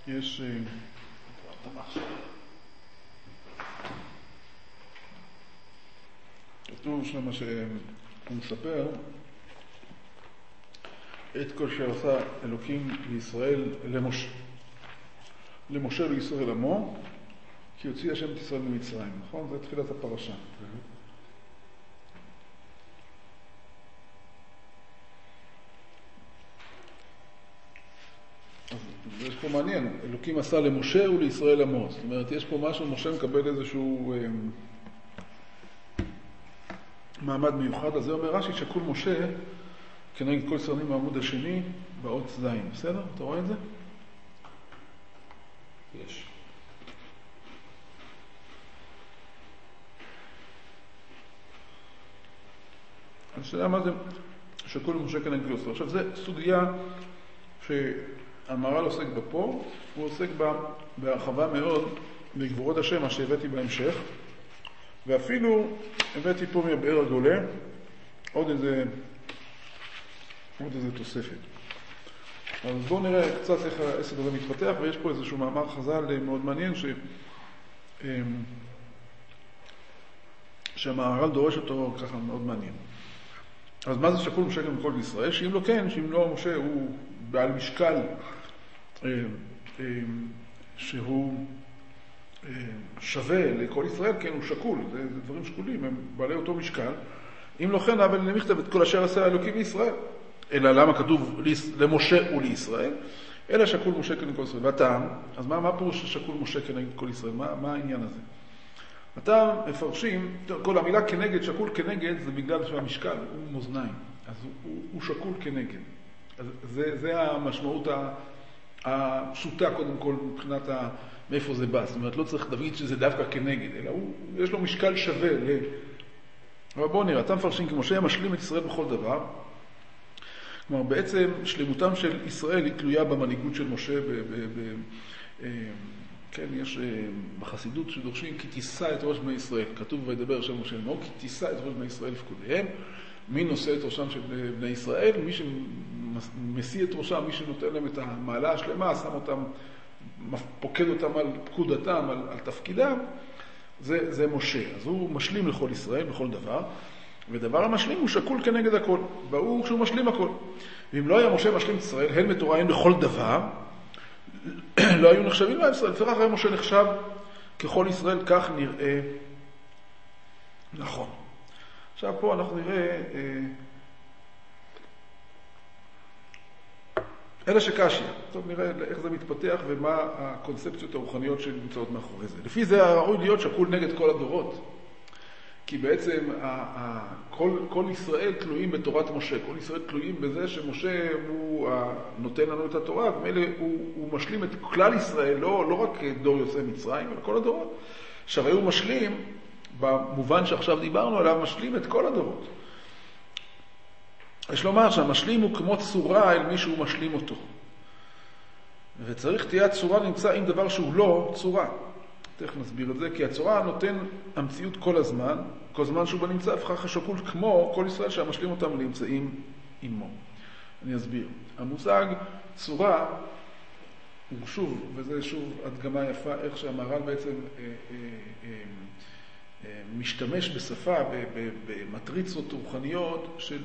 יש כתוב שמה שהוא מספר את כל שעשה אלוקים לישראל למשה לישראל עמו, כי הוציא השם את ישראל ממצרים, נכון? זה תחילת הפרשה. אז יש פה מעניין, אלוקים עשה למשה ולישראל עמו, זאת אומרת יש פה משהו, משה מקבל איזשהו מעמד מיוחד, אז זה אומר רש"י שקול משה כנגד כל סרנים בעמוד השני באות זין, בסדר? אתה רואה את זה? יש. אז שאלה מה זה שקול משה כנגד כל סרנים. עכשיו זה סוגיה שהמהר"ל עוסק בה פה, הוא עוסק בה בהרחבה מאוד בגבורות השם, מה שהבאתי בהמשך, ואפילו הבאתי פה מבאר הגולה עוד איזה תוספת. אז בואו נראה קצת איך העסק הזה מתפתח, ויש פה איזשהו מאמר חז"ל מאוד מעניין שהמהר"ל דורש אותו ככה מאוד מעניין. אז מה זה שקול משה כנגד כל ישראל? שאם לא כן, שאם לא משה הוא בעל משקל שהוא שווה לכל ישראל, כן, הוא שקול, זה דברים שקולים, הם בעלי אותו משקל. אם לא כן, אבל נכתב את כל אשר עשה האלוקים לישראל. אלא למה כתוב למשה ולישראל? אלא שקול משה כנגד כל ישראל. והטעם, אז מה פירוש שקול משה כנגד כל ישראל? מה העניין הזה? הטעם מפרשים, כל המילה כנגד, שקול כנגד, זה בגלל שהמשקל הוא מאזניים. אז הוא שקול כנגד. אז זה המשמעות הפשוטה קודם כל מבחינת מאיפה זה בא. זאת אומרת, לא צריך להגיד שזה דווקא כנגד, אלא יש לו משקל שווה. אבל בואו נראה, אתה מפרשים כמשה משלים את ישראל בכל דבר. כלומר, בעצם שלמותם של ישראל היא תלויה במנהיגות של משה. כן, יש בחסידות שדורשים כי תישא את ראש בני ישראל. כתוב וידבר שם משה לאמור, כי תישא את ראש בני ישראל לפקודיהם. מי נושא את ראשם של בני ישראל? מי שמסיא את ראשם, מי שנותן להם את המעלה השלמה, שם אותם, פוקד אותם על פקודתם, על תפקידם, זה משה. אז הוא משלים לכל ישראל בכל דבר, ודבר המשלים הוא שקול כנגד הכל. והוא כשהוא משלים הכל. ואם לא היה משה משלים את ישראל, הן בתורה הן בכל דבר, לא היו נחשבים לה ישראל. לפיכך היה משה נחשב ככל ישראל, כך נראה נכון. עכשיו פה אנחנו נראה אלא שקשיה. טוב, נראה איך זה מתפתח ומה הקונספציות הרוחניות שנמצאות מאחורי זה. לפי זה ראוי להיות שקול נגד כל הדורות. כי בעצם כל ישראל תלויים בתורת משה. כל ישראל תלויים בזה שמשה הוא נותן לנו את התורה, ומילא הוא משלים את כלל ישראל, לא רק דור יוצא מצרים, אלא כל הדורות. עכשיו הוא משלים, במובן שעכשיו דיברנו עליו, משלים את כל הדורות. יש לומר שהמשלים הוא כמו צורה אל מי שהוא משלים אותו. וצריך תהיה הצורה נמצא עם דבר שהוא לא צורה. תכף נסביר את זה, כי הצורה נותן המציאות כל הזמן, כל זמן שהוא בנמצא, הפכה השקול כמו כל ישראל שהמשלים אותם נמצאים עמו. אני אסביר. המושג צורה הוא שוב, וזה שוב הדגמה יפה, איך שהמהר"ל בעצם משתמש בשפה, במטריצות רוחניות של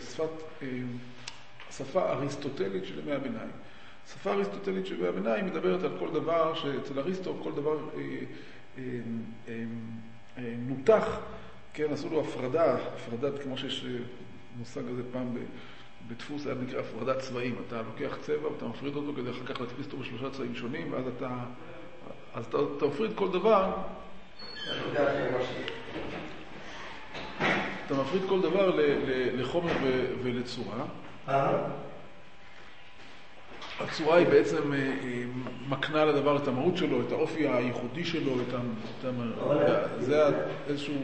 שפה אריסטוטלית של ימי הביניים. שפה אריסטוטלית של ימי הביניים מדברת על כל דבר שאצל אריסטו, כל דבר נותח, כן, עשו לו הפרדת, כמו שיש מושג הזה פעם בדפוס, היה נקרא הפרדת צבעים. אתה לוקח צבע ואתה מפריד אותו כדי אחר כך להדפיס אותו בשלושה צבעים שונים, ואז אתה מפריד כל דבר, אתה מפריד כל דבר לחומר ולצורה. הצורה היא בעצם מקנה לדבר את המהות שלו, את האופי הייחודי שלו, זה איזשהו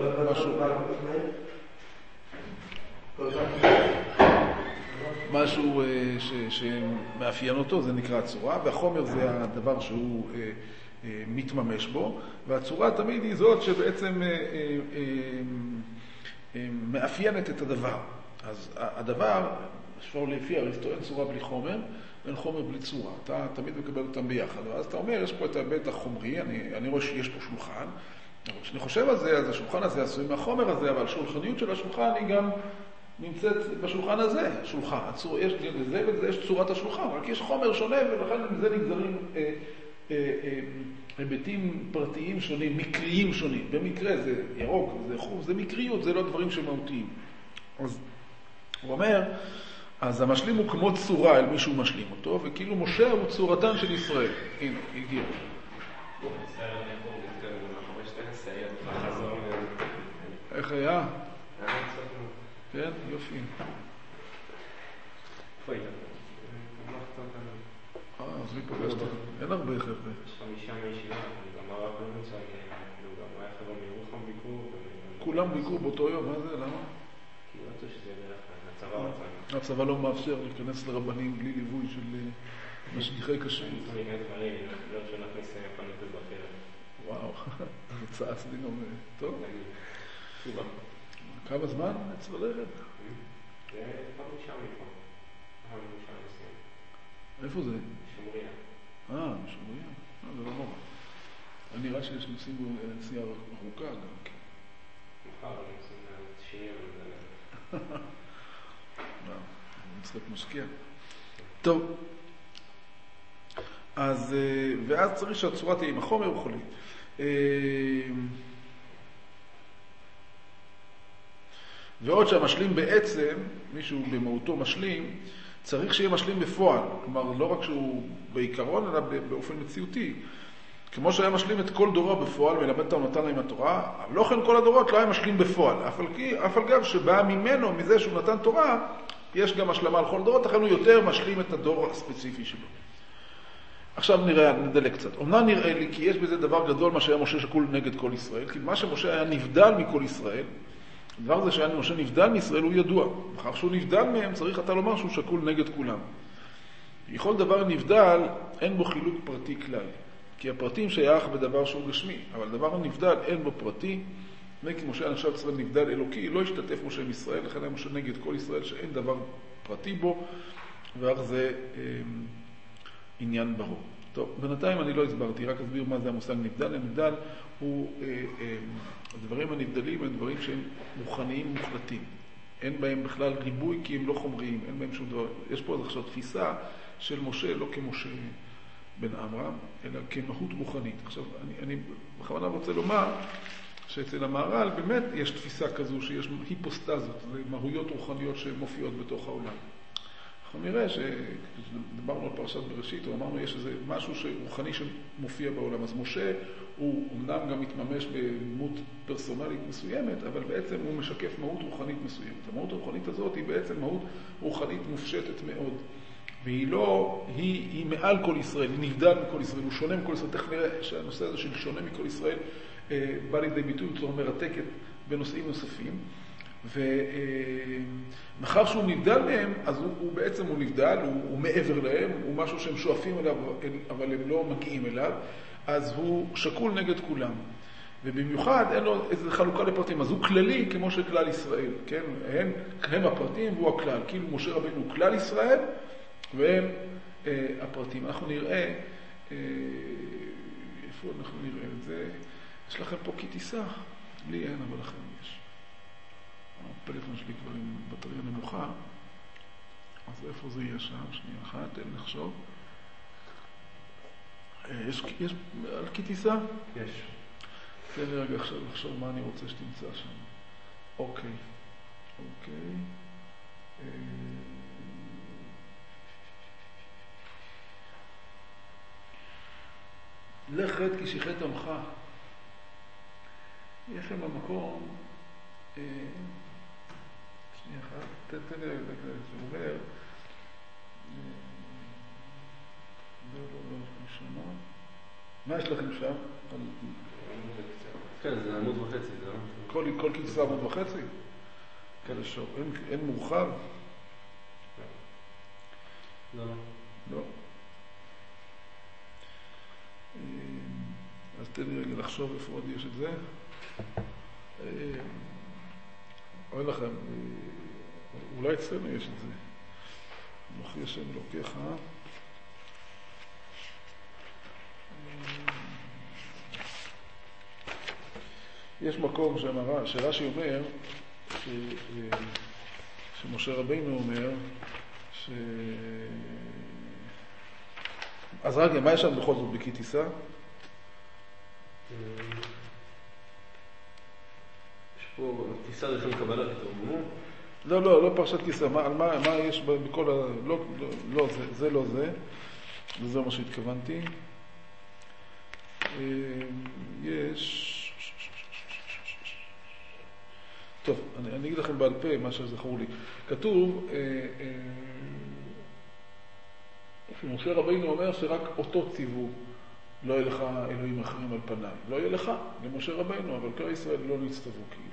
משהו שמאפיין אותו, זה נקרא הצורה, והחומר זה הדבר שהוא מתממש בו, והצורה תמיד היא זאת שבעצם מאפיינת את הדבר. אז הדבר אפשר לפי אריסטו, אין צורה בלי חומר, ואין חומר בלי צורה. אתה תמיד מקבל אותם ביחד. ואז אתה אומר, יש פה את ההיבט החומרי, אני רואה שיש פה שולחן, אבל כשאני חושב על זה, אז השולחן הזה עשוי מהחומר הזה, אבל השולחניות של השולחן היא גם נמצאת בשולחן הזה, שולחן. יש לזה ולזה יש צורת השולחן, רק יש חומר שונה, ולכן מזה נגזרים היבטים פרטיים שונים, מקריים שונים. במקרה זה ירוק, זה חום, זה מקריות, זה לא דברים שמהותיים. אז הוא אומר, אז המשלים הוא כמו צורה אל מישהו משלים אותו, וכאילו משה הוא צורתן של ישראל. הנה, הגיע. איך היה? כן, יופי. אז מי פגשת? אין הרבה חבר'ה. יש 5 מהישיבה, גם הרב בנוצה, גם היה חבר'ה מירוחם ביקור. כולם ביקור באותו יום, מה זה? למה? כי לא רוצה שזה יהיה הצבא רצה. הצבא לא מאפשר להיכנס לרבנים בלי ליווי של משגיחי כשרות. אני אגיד דברים, לא שנכניס פנית בחרב. וואו, הוצאה סדינו. טוב. כמה זמן אצל ללכת? זה פעם משם מפה. פעם משם לסיים. איפה זה? שמוריה. שמוריה. זה לא נורא. אני נראה שיש נסיעה ארוכה גם. מחר אני עושה שירים ולדלת. משחק משקיע. טוב. אז, ואז צריך שהצורה תהיה עם החומר וכולי. ועוד שהמשלים בעצם, מישהו במהותו משלים, צריך שיהיה משלים בפועל. כלומר, לא רק שהוא בעיקרון, אלא באופן מציאותי. כמו שהיה משלים את כל דורו בפועל, ולמד נתן להם התורה, אבל לא כן כל הדורות לא היה משלים בפועל. אף על גב שבא ממנו, מזה שהוא נתן תורה, יש גם השלמה על כל דורות, לכן הוא יותר משלים את הדור הספציפי שלו. עכשיו נדלק קצת. אמנם נראה לי כי יש בזה דבר גדול מה שהיה משה שקול נגד כל ישראל, כי מה שמשה היה נבדל מכל ישראל, הדבר הזה שהיה משה נבדל מישראל הוא ידוע. אחר שהוא נבדל מהם צריך אתה לומר שהוא שקול נגד כולם. בכל דבר נבדל אין בו חילוק פרטי כלל. כי הפרטים שייך בדבר שהוא גשמי, אבל דבר הנבדל אין בו פרטי, וכי משה נחשב ישראל נבדל אלוקי, לא השתתף משה עם ישראל, לכן היה משה נגד כל ישראל שאין דבר פרטי בו, ואך זה עניין ברור. טוב, בינתיים אני לא הסברתי, רק אסביר מה זה המושג נבדל. הנבדל הוא, הדברים הנבדלים הם דברים שהם מוכניים מוחלטים. אין בהם בכלל ריבוי כי הם לא חומריים, אין בהם שום דבר. יש פה עכשיו תפיסה של משה, לא כמשה בן עמרם, אלא כמהות רוחנית. עכשיו, אני בכוונה רוצה לומר שאצל המהר"ל באמת יש תפיסה כזו שיש היפוסטזות, זה מהויות רוחניות שמופיעות בתוך העולם. אנחנו נראה שדיברנו על פרשת בראשית, או אמרנו יש איזה משהו רוחני שמופיע בעולם. אז משה הוא אמנם גם מתממש בדמות פרסונלית מסוימת, אבל בעצם הוא משקף מהות רוחנית מסוימת. המהות הרוחנית הזאת היא בעצם מהות רוחנית מופשטת מאוד. והיא לא, היא מעל כל ישראל, היא נבדל מכל ישראל, הוא שונה מכל ישראל. תכף נראה שהנושא הזה של שונה מכל ישראל בא לידי ביטוי בצורה מרתקת בנושאים נוספים. ומאחר שהוא נבדל מהם, אז הוא בעצם הוא נבדל, הוא מעבר להם, הוא משהו שהם שואפים אליו, אבל הם לא מגיעים אליו, אז הוא שקול נגד כולם. ובמיוחד אין לו איזו חלוקה לפרטים, אז הוא כללי כמו של כלל ישראל, כן? הם הפרטים והוא הכלל, כאילו משה רבינו הוא כלל ישראל, והם הפרטים. אנחנו נראה, איפה אנחנו נראה את זה? יש לכם פה כתיסה? לי אין, אבל לכם יש. הפלאפון שלי כבר עם בטריה נמוכה, אז איפה זה יהיה שם? שנייה אחת, תן לחשוב. יש על כתיסה? יש. תן לי רגע עכשיו לחשוב מה אני רוצה שתמצא שם. אוקיי. לך רד כי שיחת עמך. יש שם במקום, שנייה אחת, תן לי רגע, זה אומר, לא, שמה. מה יש לכם שם? כן, זה עמוד וחצי, זה לא? כל כתיסה עמוד וחצי? כאלה שור. אין מורחב? לא. לא. אז תן לי רגע לחשוב איפה עוד יש את זה. אוי לכם, אולי אצלנו יש את זה. אנוכי השם אלוקיך. יש מקום שרש"י אומר, שמשה רבינו אומר, אז רגע, מה יש שם בכל זאת בכי תישא? יש פה תישא ראשון קבלה כתוב. לא פרשת תישא. מה יש בכל לא, זה לא זה. וזה מה שהתכוונתי. יש... טוב, אני אגיד לכם בעל פה מה שזכור לי. כתוב, שמשה רבינו אומר שרק אותו ציוו, לא יהיה לך אלוהים אחרים על פניי. לא יהיה לך, למשה רבינו, אבל כל ישראל לא נצטוו כאילו.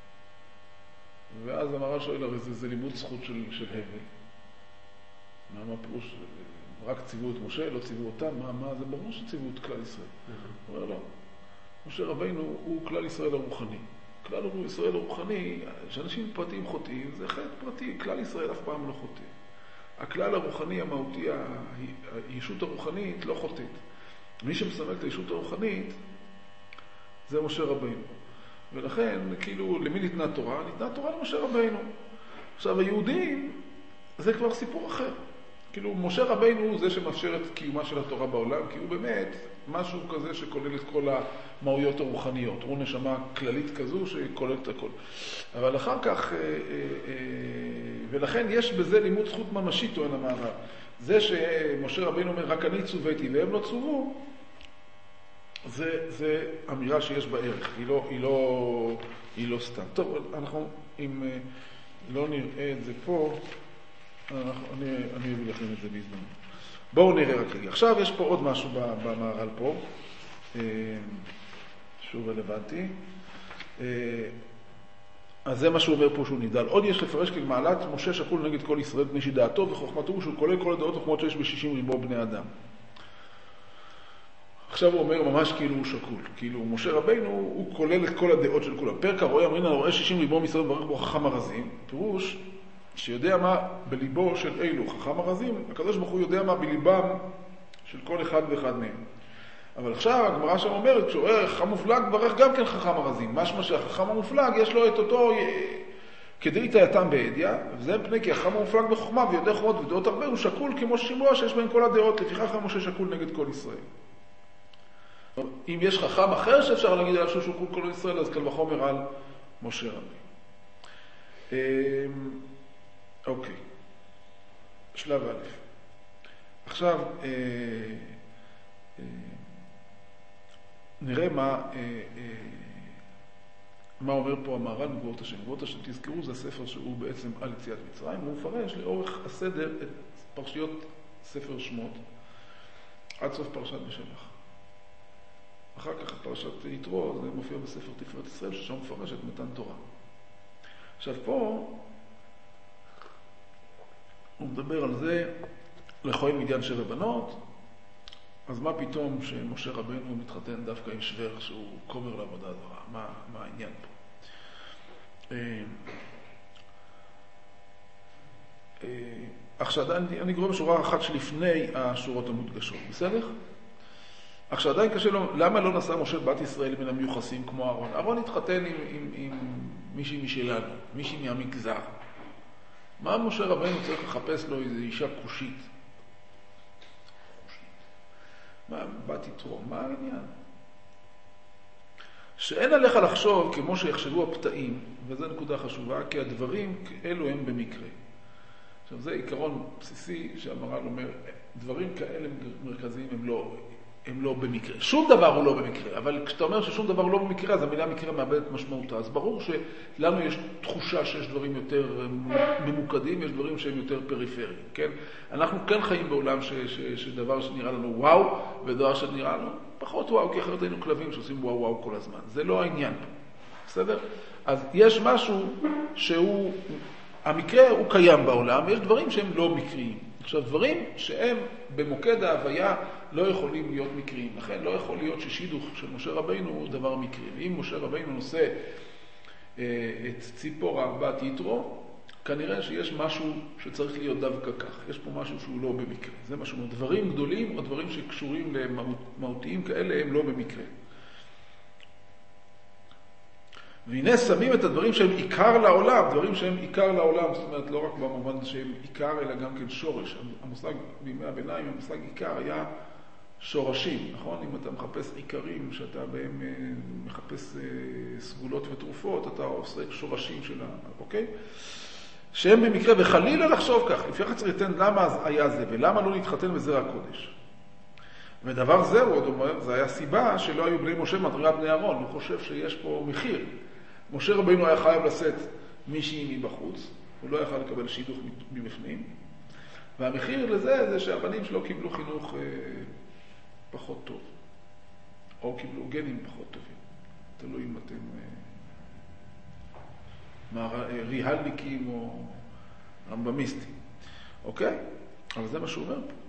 ואז המהר"ל שואל, הרי זה לימוד זכות של הבל. מה פירוש? רק ציוו את משה, לא ציוו אותם, זה ברור שציוו את כלל ישראל. הוא אומר, לא. משה רבינו הוא כלל ישראל הרוחני. כלל ישראל הרוחני, שאנשים פרטיים חוטאים, זה חטא פרטי, כלל ישראל אף פעם לא חוטא. הכלל הרוחני המהותי, הישות הרוחנית לא חוטאת. מי שמסמל את הישות הרוחנית זה משה רבינו. ולכן, כאילו, למי ניתנה תורה? ניתנה תורה למשה רבינו. עכשיו, היהודים, זה כבר סיפור אחר. כאילו, משה רבינו הוא זה שמאפשר את קיומה של התורה בעולם, כי הוא באמת משהו כזה שכולל את כל המהויות הרוחניות. הוא נשמה כללית כזו שכוללת את הכל. אבל אחר כך, ולכן יש בזה לימוד זכות ממשית, טוען המהר"ל. זה שמשה רבינו אומר, רק אני צוויתי והם לא צוו, זה אמירה שיש בה ערך, היא לא סתם. טוב, אנחנו, אם לא נראה את זה פה, אני אביא לכם את זה בהזדמנות. בואו נראה רק רגע. עכשיו יש פה עוד משהו במהר"ל פה, שהוא רלוונטי. אז זה מה שהוא אומר פה שהוא נבדל. עוד יש לפרש כמעלת משה שקול נגד כל ישראל פני שדעתו וחוכמתו שהוא כולל כל הדעות וכמות שיש ב60 ריבו בני אדם. עכשיו הוא אומר ממש כאילו הוא שקול. כאילו משה רבינו הוא כולל את כל הדעות של כולם. פרק הרואה אמרין על רואה 60 ריבו מישראל וברך בו חכם הרזים. פירוש שיודע מה בליבו של אילו חכם הרזים, הקדוש ברוך הוא יודע מה בליבם של כל אחד ואחד מהם. אבל עכשיו הגמרא שם אומרת, כשהוא רואה חכם מופלג, ברך גם כן חכם הרזים. משמע שהחכם המופלג יש לו את אותו כדאית היתם בעדיה, וזה מפני כי החכם המופלג בחוכמה ויודע חוכמות ודעות הרבה, הוא שקול כמו שימוע שיש בין כל הדעות, לפיכך משה שקול נגד כל ישראל. אם יש חכם אחר שאפשר להגיד עליו שהוא שקול כל ישראל, אז קל וחומר על משה רבינו. אוקיי. שלב א'. עכשיו, נראה מה אומר פה המהר"ל בגבורות השם. גבורות השם, תזכרו, זה הספר שהוא בעצם על יציאת מצרים, הוא מפרש לאורך הסדר את פרשיות ספר שמות עד סוף פרשת בשלח. אחר כך פרשת יתרו, זה מופיע בספר תפארת ישראל, ששם מפרש את מתן תורה. עכשיו פה הוא מדבר על זה, לכהן מדיין 7 בנות, אז מה פתאום שמשה רבינו מתחתן דווקא עם שוור שהוא כומר לעבודה זרה? מה העניין פה? עכשיו אני קורא בשורה אחת שלפני השורות המודגשות, בסדר? עכשיו עדיין קשה לו, למה לא נשא משה בת ישראל מן המיוחסים כמו אהרון? אהרון התחתן עם מישהי משלנו, מישהי מהמגזר. מה משה רבינו צריך לחפש לו איזו אישה קושית? מה, בת יתרו, מה העניין? שאין עליך לחשוב כמו שיחשבו הפתאים, וזו נקודה חשובה, כי הדברים אלו הם במקרה. עכשיו זה עיקרון בסיסי שהמהר"ל אומר, דברים כאלה מרכזיים הם לא במקרה. שום דבר הוא לא במקרה, אבל כשאתה אומר ששום דבר לא במקרה, אז המילה מקרה מאבדת משמעותה. אז ברור שלנו יש תחושה שיש דברים יותר ממוקדים, יש דברים שהם יותר פריפריים, כן? אנחנו כן חיים בעולם שדבר שנראה לנו וואו, ודבר שנראה לנו פחות וואו, כי אחרת היינו כלבים שעושים וואו וואו כל הזמן. זה לא העניין פה, בסדר? אז יש משהו שהוא, המקרה הוא קיים בעולם, ויש דברים שהם לא מקריים. עכשיו, דברים שהם במוקד ההוויה לא יכולים להיות מקריים. לכן לא יכול להיות ששידוך של משה רבינו הוא דבר מקרי. ואם משה רבינו נושא את ציפורה בת יתרו, כנראה שיש משהו שצריך להיות דווקא כך. יש פה משהו שהוא לא במקרה. זה משהו, דברים גדולים או דברים שקשורים למהותיים כאלה הם לא במקרה. והנה שמים את הדברים שהם עיקר לעולם, דברים שהם עיקר לעולם, זאת אומרת לא רק במובן שהם עיקר אלא גם כן שורש. המושג בימי הביניים, המושג עיקר היה שורשים, נכון? אם אתה מחפש עיקרים, שאתה בהם מחפש סגולות ותרופות, אתה עושה שורשים שלה, אוקיי? שהם במקרה, וחלילה לחשוב כך, לפי כך צריך לתן למה היה זה, ולמה לא להתחתן בזרע הקודש. ודבר זה, הוא עוד אומר, זה היה סיבה שלא היו בני משה מדרגת בני אהרון, הוא חושב שיש פה מחיר. משה רבינו היה חייב לשאת מישהי מבחוץ, הוא לא יכל לקבל שידוך מבפנים, והמחיר לזה זה שהבנים שלו קיבלו חינוך פחות טוב, או קיבלו גנים פחות טובים. תלוי אם אתם ריהלניקים או רמב"מיסטים. אוקיי? אבל זה מה שהוא אומר פה.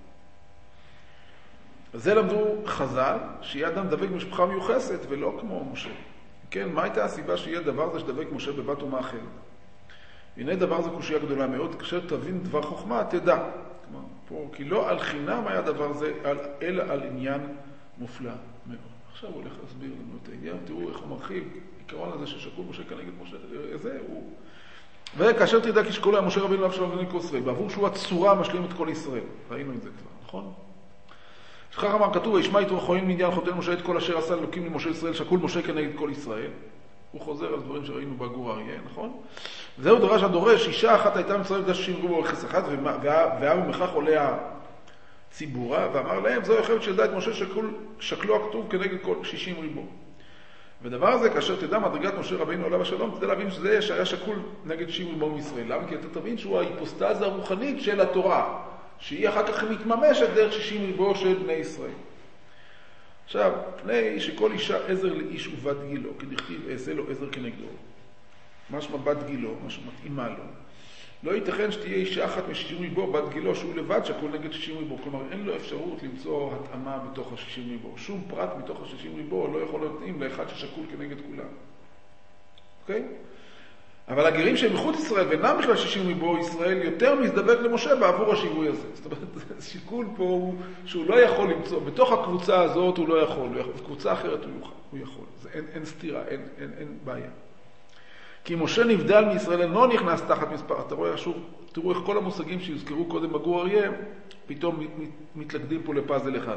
זה למדו חז"ל, שיהיה אדם דבק במשפחה מיוחסת ולא כמו משה. כן, מה הייתה הסיבה שיהיה דבר זה שדבק משה בבת אומה אחרת? הנה דבר זה קושיה גדולה מאוד, כאשר תבין דבר חוכמה, תדע. כלומר, פה, כי לא על חינם היה דבר זה, אלא על עניין מופלא מאוד. עכשיו הוא הולך להסביר לנו את העניין, תראו איך הוא מרחיב, עיקרון הזה ששקול משה כנגד משה, זה הוא. וכאשר תדע כי שקול היה משה רבינו אב שלום בני כל ישראל, בעבור שהוא הצורה משלים את כל ישראל. ראינו את זה כבר, נכון? שכך אמר כתוב, וישמע יתרו אחרונים מעניין חותן משה את כל אשר עשה אלוקים למשה ישראל, שקול משה כנגד כל ישראל. הוא חוזר על דברים שראינו בגור אריה, נכון? וזהו דרש הדורש, אישה אחת הייתה מצטרפת ל60 ריבו רכס אחד, והיה במכך עולה ציבורה, ואמר להם, זו יוכבת שילדה את משה שקלו הכתוב כנגד כל 60 ריבו. ודבר הזה, כאשר תדע מדרגת משה רבינו עליו השלום, תדע להבין שזה שהיה שקול נגד 60 ריבו מישראל. למה? כי אתה תבין שהוא ההיפוסטזה הרוחנית של התורה, שהיא אחר כך מתממשת דרך 60 ריבו של בני ישראל. עכשיו, פני שכל אישה עזר לאיש ובת גילו, כי דכתיב אעשה לו עזר כנגדו. משמע בת גילו, משמע מתאימה לו. לא ייתכן שתהיה אישה אחת מ60 ריבו, בת גילו, שהוא לבד שקול נגד 60 ריבו. כלומר, אין לו אפשרות למצוא התאמה בתוך ה60 ריבו. שום פרט מתוך ה60 ריבו לא יכול להתאים לאחד ששקול כנגד כולם. אוקיי? אבל הגרים שהם מחוץ ישראל ואינם בכלל 60 ריבו, ישראל יותר מזדבק למשה בעבור השיווי הזה. זאת אומרת, השיקול פה הוא שהוא לא יכול למצוא, בתוך הקבוצה הזאת הוא לא יכול, בקבוצה אחרת הוא יכול. זה אין סתירה, אין בעיה. כי משה נבדל מישראל אינו נכנס תחת מספר. אתה רואה שוב, תראו איך כל המושגים שיוזכרו קודם בגור אריה, פתאום מתלכדים פה לפאזל אחד.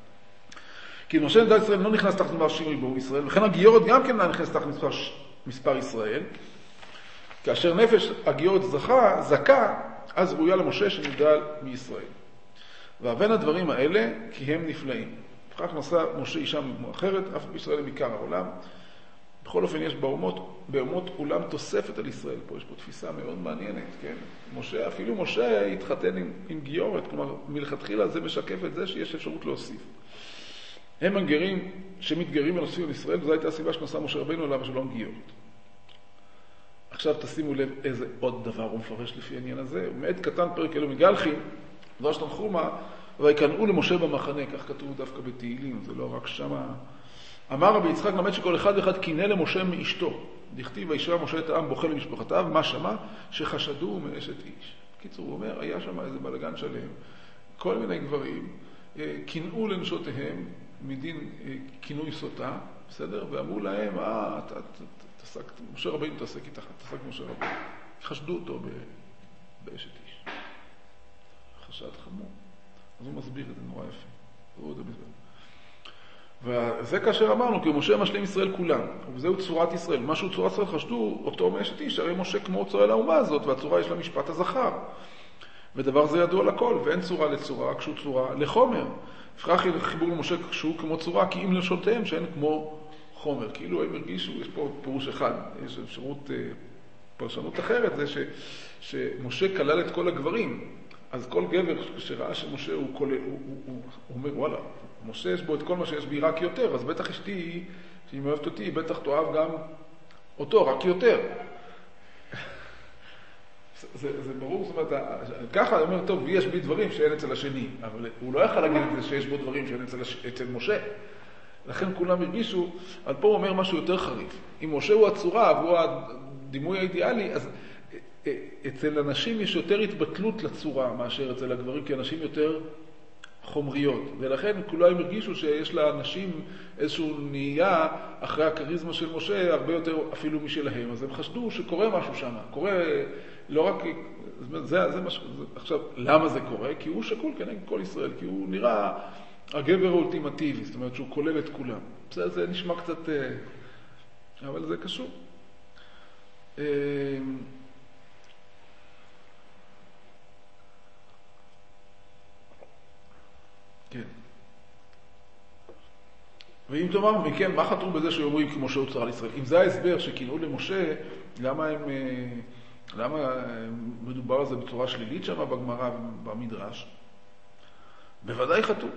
כי משה נבדל ישראל אינו נכנס תחת מספר 60 ריבו ישראל, וכן הגיורת גם כן לא נכנס תחת מספר ישראל. כאשר נפש הגיורת זכה, אז ראויה למשה שנבדל מישראל. והבן הדברים האלה, כי הם נפלאים. וכך נשא משה אישה אחרת, אף בישראל הם עיקר העולם. בכל אופן יש באומות עולם תוספת על ישראל. פה יש פה תפיסה מאוד מעניינת, כן? משה, אפילו משה התחתן עם גיורת, כלומר מלכתחילה זה משקף את זה שיש אפשרות להוסיף. הם הגרים שמתגרים ונוספים על ישראל, וזו הייתה הסיבה שנשא משה רבינו עליו השלום גיורת. עכשיו תשימו לב איזה עוד דבר הוא מפרש לפי העניין הזה. ומעט קטן פרק אלו מגלחים, דרש תנחומה, ויקנאו למשה במחנה, כך כתוב דווקא בתהילים, זה לא רק שמה. אמר רבי יצחק למד שכל אחד ואחד קינא למשה מאשתו. דכתיב וישרה משה את העם בוכה למשפחתיו, מה שמה? שחשדו מאשת איש. בקיצור, הוא אומר, היה שם איזה בלגן שלם, כל מיני גברים, קינאו לנשותיהם מדין כינוי סוטה, בסדר? ואמרו להם, משה רבינו תעסק איתך, תעסק משה רבינו. חשדו אותו באשת איש. חשד חמור. אז הוא מסביר את זה נורא יפה. תראו את זה בזה. וזה כאשר אמרנו, כי משה משלים ישראל כולם. וזהו צורת ישראל. משהו צורת ישראל חשדו אותו מאשת איש, הרי משה כמו צורת האומה הזאת, והצורה יש לה משפט הזכר. ודבר זה ידוע לכל, ואין צורה לצורה, כשהוא צורה לחומר. הפרח חיבור למשה שהוא כמו צורה, כי אם לשונתיהם שאין כמו חומר. כאילו הם הרגישו, יש פה פירוש אחד, יש אפשרות, פרשנות אחרת, זה שמשה כלל את כל הגברים. אז כל גבר שראה שמשה הוא אומר, וואלה, משה יש בו את כל מה שיש בי רק יותר, אז בטח אשתי, שהיא מאוהבת אותי, בטח תאהב גם אותו, רק יותר. זה ברור, זאת אומרת, ככה הוא אומר, טוב, יש בי דברים שאין אצל השני, אבל הוא לא יכול להגיד את זה שיש בו דברים שאין אצל משה. לכן כולם הרגישו, אבל פה הוא אומר משהו יותר חריף. אם משה הוא הצורה והוא הדימוי האידיאלי, אז אצל אנשים יש יותר התבטלות לצורה מאשר אצל הגברים, כי אנשים יותר חומריות, ולכן כולם הרגישו שיש לאנשים איזשהו נהייה אחרי הקריזמה של משה הרבה יותר אפילו משלהם, אז הם חשדו שקורה משהו שם, קורה לא רק, זה מה עכשיו, למה זה קורה? כי הוא שקול כנגד כל ישראל, כי הוא נראה הגבר האולטימטיבי, זאת אומרת שהוא כולל את כולם. זה נשמע קצת, אבל זה קשור. כן. ואם תאמר, מכן, מה חתרו בזה שאומרים כמו שהוא צרה לישראל? אם זה ההסבר שכינו למשה, למה מדובר על זה בצורה שלילית שם בגמרא במדרש? בוודאי חתרו.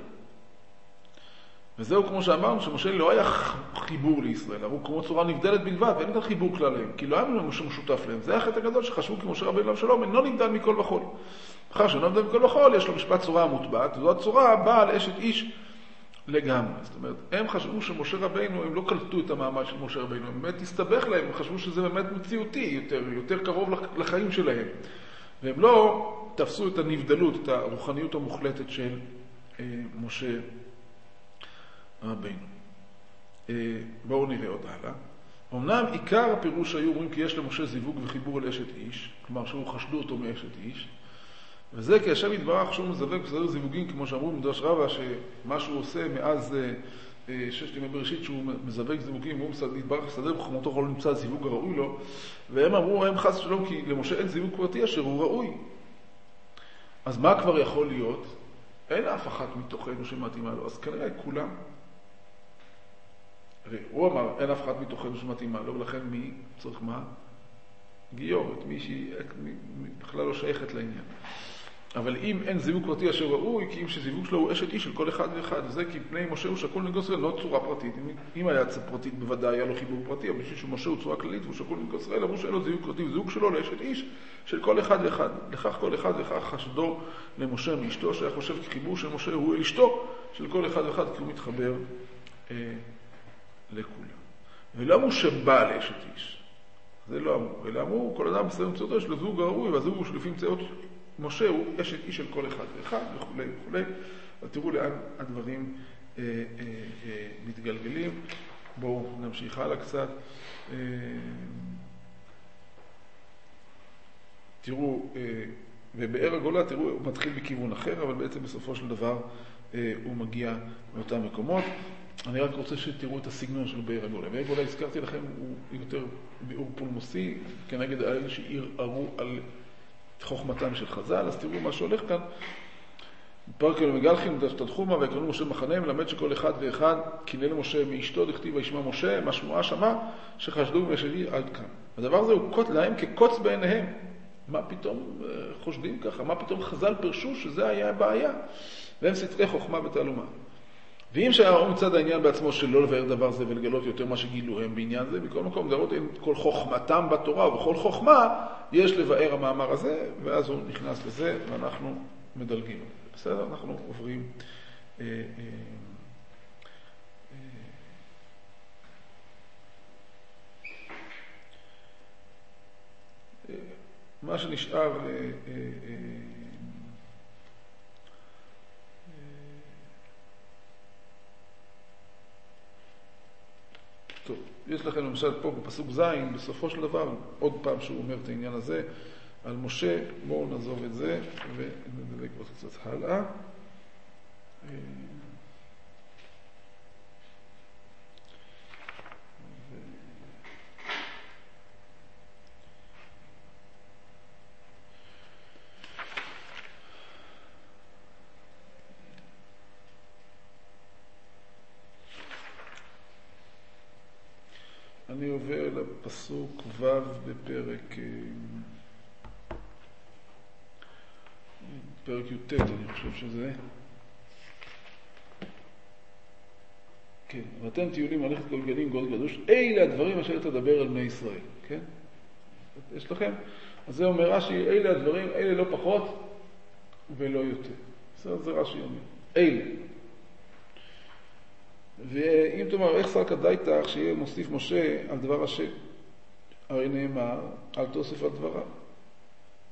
וזהו כמו שאמרנו, שמשה לא היה חיבור לישראל, אבל הוא כמו צורה נבדלת בלבד, ואין כאן חיבור כלל להם, כי לא היה משה משותף להם. זה היה החטא הגדול שחשבו כמשה רבינו שלום, אינו נבדל מכל וכל. אחר שאינו נבדל מכל וכל, יש לו משפט צורה המוטבעת, וזו הצורה באה על אשת איש לגמרי. זאת אומרת, הם חשבו שמשה רבינו, הם לא קלטו את המעמד של משה רבינו, הם באמת הסתבך להם, הם חשבו שזה באמת מציאותי, יותר קרוב לחיים שלהם. והם לא תפסו את הנבדלות, את הרוחניות המוחלטת של משה רבינו. בואו נראה עוד הלאה. אמנם עיקר הפירוש היו אומרים כי יש למשה זיווג וחיבור אל אשת איש, כלומר שהוא חשדו אותו מאשת איש, וזה כי השם יתברך שהוא מזווג בסדר זיווגים, כמו שאמרו במדרש רבה, שמה שהוא עושה מאז ששת ימי בראשית, שהוא מזווג זיווגים, והוא יתברך בסדר בחוכמתו לא נמצא זיווג הראוי לו, והם אמרו, הם חס ושלום, כי למשה אין זיווג פרטי אשר הוא ראוי. אז מה כבר יכול להיות? אין אף אחת מתוכנו שמתאימה לו, אז כנראה כולם. הוא אמר, אין אף אחת מתוכנו שמתאימה לו, ולכן מי צריך מה? גיורת, מי שהיא בכלל לא שייכת לעניין. אבל אם אין זיווג פרטי אשר ראוי, כי אם שזיווג שלו הוא אשת איש של כל אחד ואחד, וזה כי פני משה הוא שקול נגד ישראל, לא צורה פרטית. אם היה פרטית בוודאי היה לו חיבור פרטי, אבל בשביל שמשה הוא צורה כללית והוא שקול נגד ישראל, אמרו שאין לו זיווג פרטי, וזיווג שלו לאשת איש של כל אחד ואחד. לכך כל אחד ואחד חשדו למשה מאשתו, שהיה חושב כחיבור של משה הוא אל אשתו של כל אחד ואחד, כי הוא מתחבר לכולם. ולא אמרו שבא לאשת איש. זה לא אמרו, אלא אמרו, כל אדם בסדר מצאותו יש לו זוג הראוי, והזוג הוא שלפי מצאות משה הוא אשת איש של כל אחד ואחד, וכו' וכו'. ותראו לאן הדברים מתגלגלים. בואו נמשיך הלאה קצת. תראו, ובאר הגולה, תראו, הוא מתחיל בכיוון אחר, אבל בעצם בסופו של דבר הוא מגיע מאותם מקומות. אני רק רוצה שתראו את הסגנון של באר הגולה. באר הגולה, הזכרתי לכם, הוא יותר ביאור פולמוסי, כנגד האלה שערערו על חוכמתם של חז"ל. אז תראו מה שהולך כאן. פרק אלו מגלחים, תדחומה, ויקרנו משה מחנה, מלמד שכל אחד ואחד קינא למשה מאשתו, דכתיב וישמע משה, מה שמועה שמע, שחשדו משלי עד כאן. הדבר הזה הוא קוט להם כקוץ בעיניהם. מה פתאום חושדים ככה? מה פתאום חז"ל פרשו שזה היה הבעיה? והם סתרי חוכמה ותעלומה. ואם שהראו מצד העניין בעצמו שלא לבאר דבר זה ולגלות יותר מה שגילו הם בעניין זה, מכל מקום דרות אין כל חוכמתם בתורה, ובכל חוכמה יש לבאר המאמר הזה, ואז הוא נכנס לזה ואנחנו מדלגים. בסדר? אנחנו עוברים מה שנשאר טוב, יש לכם למשל פה בפסוק זין, בסופו של דבר, עוד פעם שהוא אומר את העניין הזה על משה. בואו נעזוב את זה ונדלג עוד קצת הלאה. אני עובר לפסוק ו' בפרק י"ט, אני חושב שזה. כן, ואתם תהיו לי מלאכת גלגלים גוד גדוש, אלה הדברים אשר תדבר על בני ישראל, כן? יש לכם? אז זה אומר רש"י, אלה הדברים, אלה לא פחות ולא יותר. זה רש"י אומר, אלה. ואם תאמר, איך סלקא דייתך שיהיה מוסיף משה על דבר השם? הרי נאמר, אל תוסיף על דבריו.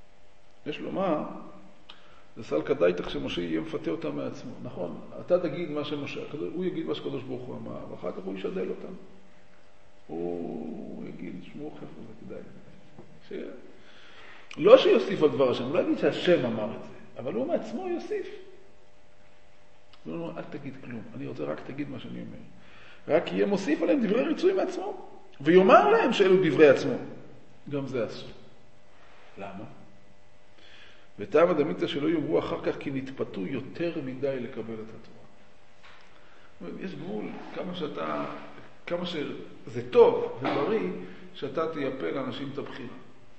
יש לומר, זה סל כדאיתך שמשה יהיה מפתה אותם מעצמו. נכון, אתה תגיד מה שמשה, הוא יגיד מה שקדוש ברוך הוא אמר, ואחר כך הוא ישדל אותם. הוא יגיד, שמעו חפר, זה כדאי. לא שיוסיף על דבר השם, הוא לא יגיד שהשם אמר את זה, אבל הוא מעצמו יוסיף. הוא אומר, אל תגיד כלום, אני רוצה רק תגיד מה שאני אומר. רק יהיה מוסיף עליהם דברי ריצוי מעצמו, ויאמר להם שאלו דברי עצמו. גם זה אסור. למה? וטעם הדמיתא שלא יאמרו אחר כך כי נתפתו יותר מדי לקבל את התורה. יש גבול כמה שזה טוב ובריא שאתה תייפה לאנשים את הבחירה.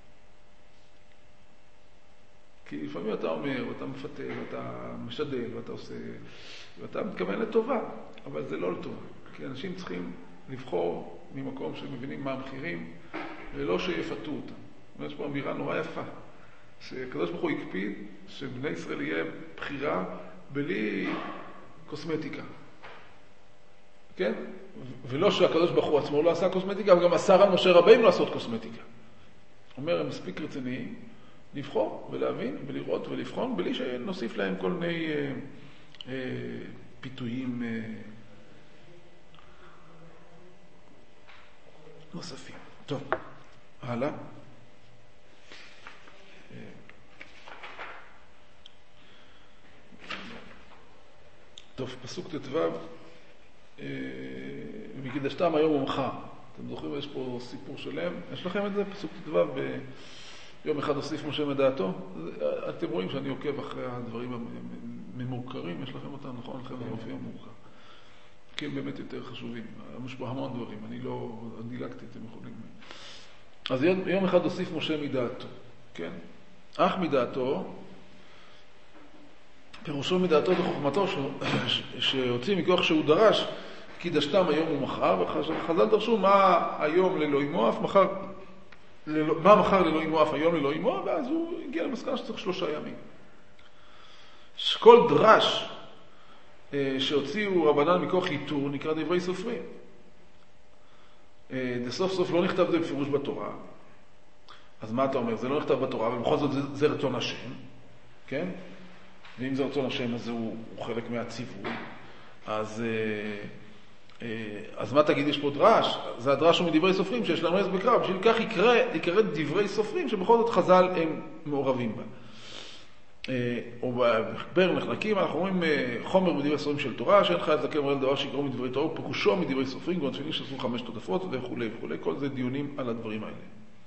כי לפעמים אתה אומר, ואתה מפתה, ואתה משדל, ואתה עושה, ואתה מתכוון לטובה, אבל זה לא לטובה. כי אנשים צריכים לבחור ממקום שמבינים מה המחירים, ולא שיפתו אותם. יש פה אמירה נורא יפה, שהקדוש ברוך הוא הקפיד שבני ישראל יהיה בחירה בלי קוסמטיקה. כן? ולא שהקדוש ברוך הוא עצמו לא עשה קוסמטיקה, אבל גם אסר על משה רבינו לעשות קוסמטיקה. אומר, הם מספיק רציניים, לבחור ולהבין ולראות ולבחון, בלי שנוסיף להם כל מיני פיתויים נוספים. טוב, הלאה. טוב, פסוק ט"ו, וקידשתם היום ומחר. אתם זוכרים, יש פה סיפור שלם. יש לכם את זה? פסוק ט"ו, ביום אחד הוסיף משה מדעתו. אתם רואים שאני עוקב אחרי הדברים הממורכרים. יש לכם אותם, נכון? לכם זה מופיע מורכר. כי הם באמת יותר חשובים. יש פה המון דברים. אני לא דילגתי, אתם יכולים. אז יום אחד הוסיף משה מדעתו. כן? אך מדעתו, פירושו מדעתו וחוכמתו שהוציא מכוח שהוא דרש, קידשתם היום ומחר, וחז"ל דרשו מה היום לאלוהים מואף, מה מחר לאלוהים מואף, היום לאלוהים מואף, ואז הוא הגיע למסקנה שצריך 3 ימים. כל דרש שהוציאו רבנן מכוח איתור נקרא דברי סופרים. סוף סוף לא נכתב זה בפירוש בתורה. אז מה אתה אומר? זה לא נכתב בתורה, אבל בכל זאת זה רצון השם, כן? ואם זה רצון השם, אז הוא חלק מהציווי. אז מה תגיד, יש פה דרש? זה הדרש הוא מדברי סופרים שיש לנו עז בקרב. בשביל כך יקרא דברי סופרים שבכל זאת חז"ל הם מעורבים בה. או בפרק נחלקים, אנחנו אומרים חומר מדברי סופרים של תורה, שאין חייב זכר מראה לדבר שיקראו מדברי תורה, פירושו מדברי סופרים, גאון שני שעשו 5 תוספות וכו' וכו'. כל זה דיונים על הדברים האלה.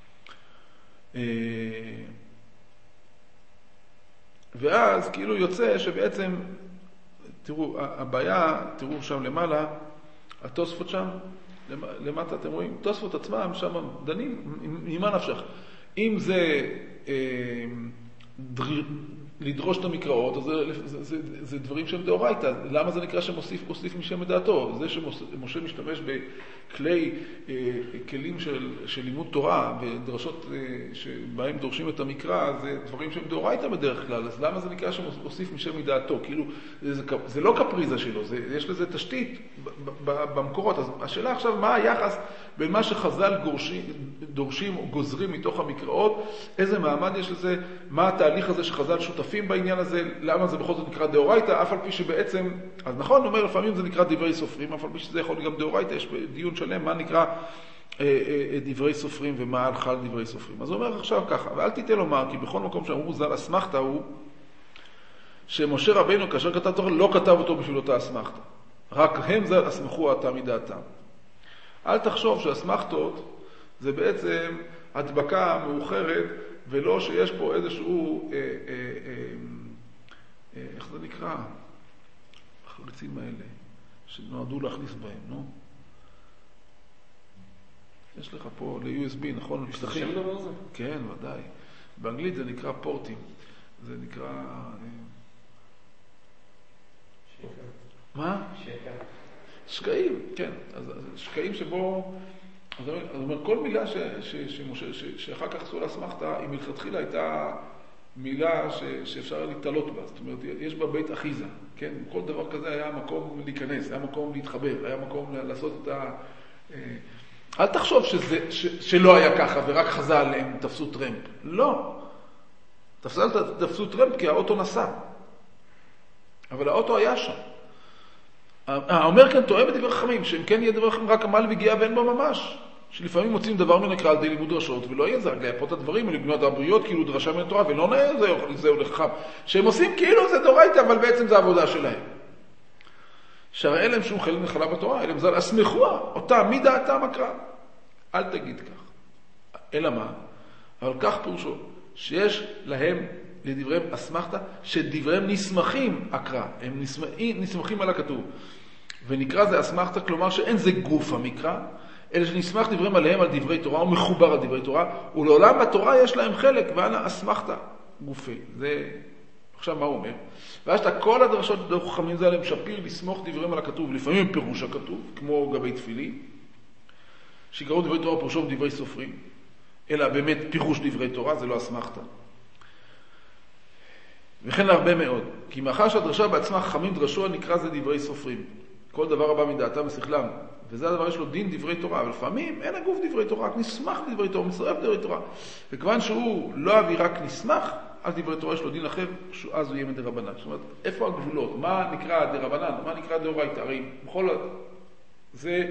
ואז כאילו יוצא שבעצם, תראו, הבעיה, תראו שם למעלה, התוספות שם, למטה אתם רואים, תוספות עצמם שם דנים, ממה נפשך? אם זה לדרוש את המקראות, אז זה דברים שהם דאורייתא. למה זה נקרא שמוסיף משם מדעתו? זה שמשה משתמש כלים של לימוד תורה ודרשות שבהם דורשים את המקרא, זה דברים שהם דאורייתא בדרך כלל. אז למה זה נקרא שמוסיף משם מדעתו? כאילו, זה לא קפריזה שלו, יש לזה תשתית במקורות. אז השאלה עכשיו, מה היחס בין מה שחז"ל דורשים או גוזרים מתוך המקראות, איזה מעמד יש לזה, מה התהליך הזה שחז"ל שותפים בעניין הזה, למה זה בכל זאת נקרא דאורייתא, אף על פי שבעצם, אז נכון, אומר לפעמים זה נקרא דברי סופרים, אף על פי שזה יכול להיות גם דאורייתא, יש דיון שלם מה נקרא דברי סופרים ומה הלכה לדברי סופרים. אז הוא אומר עכשיו ככה, ואל תיתן לומר, כי בכל מקום שאמרו ז"ל אסמכתא הוא, שמשה רבינו כאשר כתב תורה לא כתב אותו בשביל אותה אסמכתא, רק הם ז"ל אסמכו אותה מדעתם. אל תחשוב שהאסמכתות זה בעצם הדבקה מאוחרת, ולא שיש פה איזשהו, איך זה נקרא? החריצים האלה, שנועדו להכניס בהם, נו? יש לך פה ל-USB, נכון? יש לך שם דבר זה? כן, ודאי. באנגלית זה נקרא פורטים. זה נקרא... שקע. מה? שקע. שקעים, כן. אז שקעים שבו... אז אומר, כל מילה שאחר כך עשו לאסמכתא, היא מלכתחילה הייתה מילה שאפשר להתעלות בה. זאת אומרת, יש בה בית אחיזה, כן? כל דבר כזה היה מקום להיכנס, היה מקום להתחבר, היה מקום לעשות את ה... אל תחשוב שלא היה ככה ורק חז"ל הם תפסו טרמפ. לא. תפסו טרמפ כי האוטו נסע. אבל האוטו היה שם. האומר כאן תואם את דברי חכמים, שאם כן יהיה דברי חכמים רק עמל וגיעה ואין בו ממש. שלפעמים מוצאים דבר מן הכלל די לימוד דרשות, ולא יהיה זה רק להפות הדברים, ולגנות הבריות כאילו דרשה מן התורה, ולא נהיה זהו לחכם. שהם עושים כאילו זה דורייתא, אבל בעצם זה העבודה שלהם. שהרי אין להם שום חלק נחלה בתורה, אלא מזל אסמכוה, אותה מדעתם הקרא. אל תגיד כך. אלא מה? אבל כך פירושו, שיש להם לדבריהם אסמכתא, שדבריהם נסמכים הקרא, הם נסמכים על הכתוב. ונקרא זה אסמכתא, כלומר שאין זה גוף המקרא, אלא שנסמך דבריהם עליהם על דברי תורה, ומחובר על דברי תורה, ולעולם בתורה יש להם חלק, ואנה אסמכתא גופי. זה, עכשיו מה הוא אומר? ואז כל הדרשות חכמים זה עליהם שפיר לסמוך דבריהם על הכתוב, לפעמים פירוש הכתוב, כמו גבי תפילין, שקראו דברי תורה פירושו דברי סופרים, אלא באמת פירוש דברי תורה, זה לא אסמכתא. וכן להרבה מאוד, כי מאחר שהדרשה בעצמה חכמים דרשו, נקרא זה דברי סופרים. כל דבר הבא מדעתם ושכלם, וזה הדבר יש לו דין דברי תורה, אבל לפעמים אין הגוף דברי תורה, רק נסמך דברי תורה, מצטרף דברי תורה. וכיוון שהוא לא אביא רק נסמך, אז דברי תורה יש לו דין אחר, אז הוא יהיה מדרבנן. זאת אומרת, איפה הגבולות? מה נקרא דרבנן? מה נקרא דאורייתא? הרי בכל זה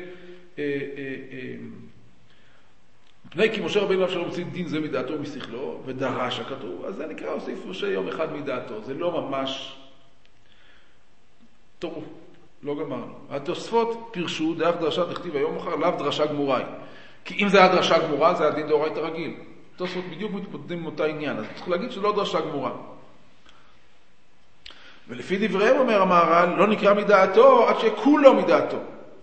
פני כי משה רבינו אפשר להוציא דין זה מדעתו ומשכלו, ודרש הכתוב, אז זה נקרא הוסיף ראשי יום אחד מדעתו. זה לא ממש תורו, לא גמרנו. התוספות פירשו דרך דרשה תכתיב היום מחר, לאו דרשה גמוראי. כי אם זה היה דרשה גמורה, זה היה דין דאורייתא רגיל. התוספות בדיוק מתמודדים עם אותה עניין, אז צריך להגיד שלא דרשה גמורה. ולפי דבריהם אומר המהר"ל, לא נקרא מדעתו עד שכולו מדעתו.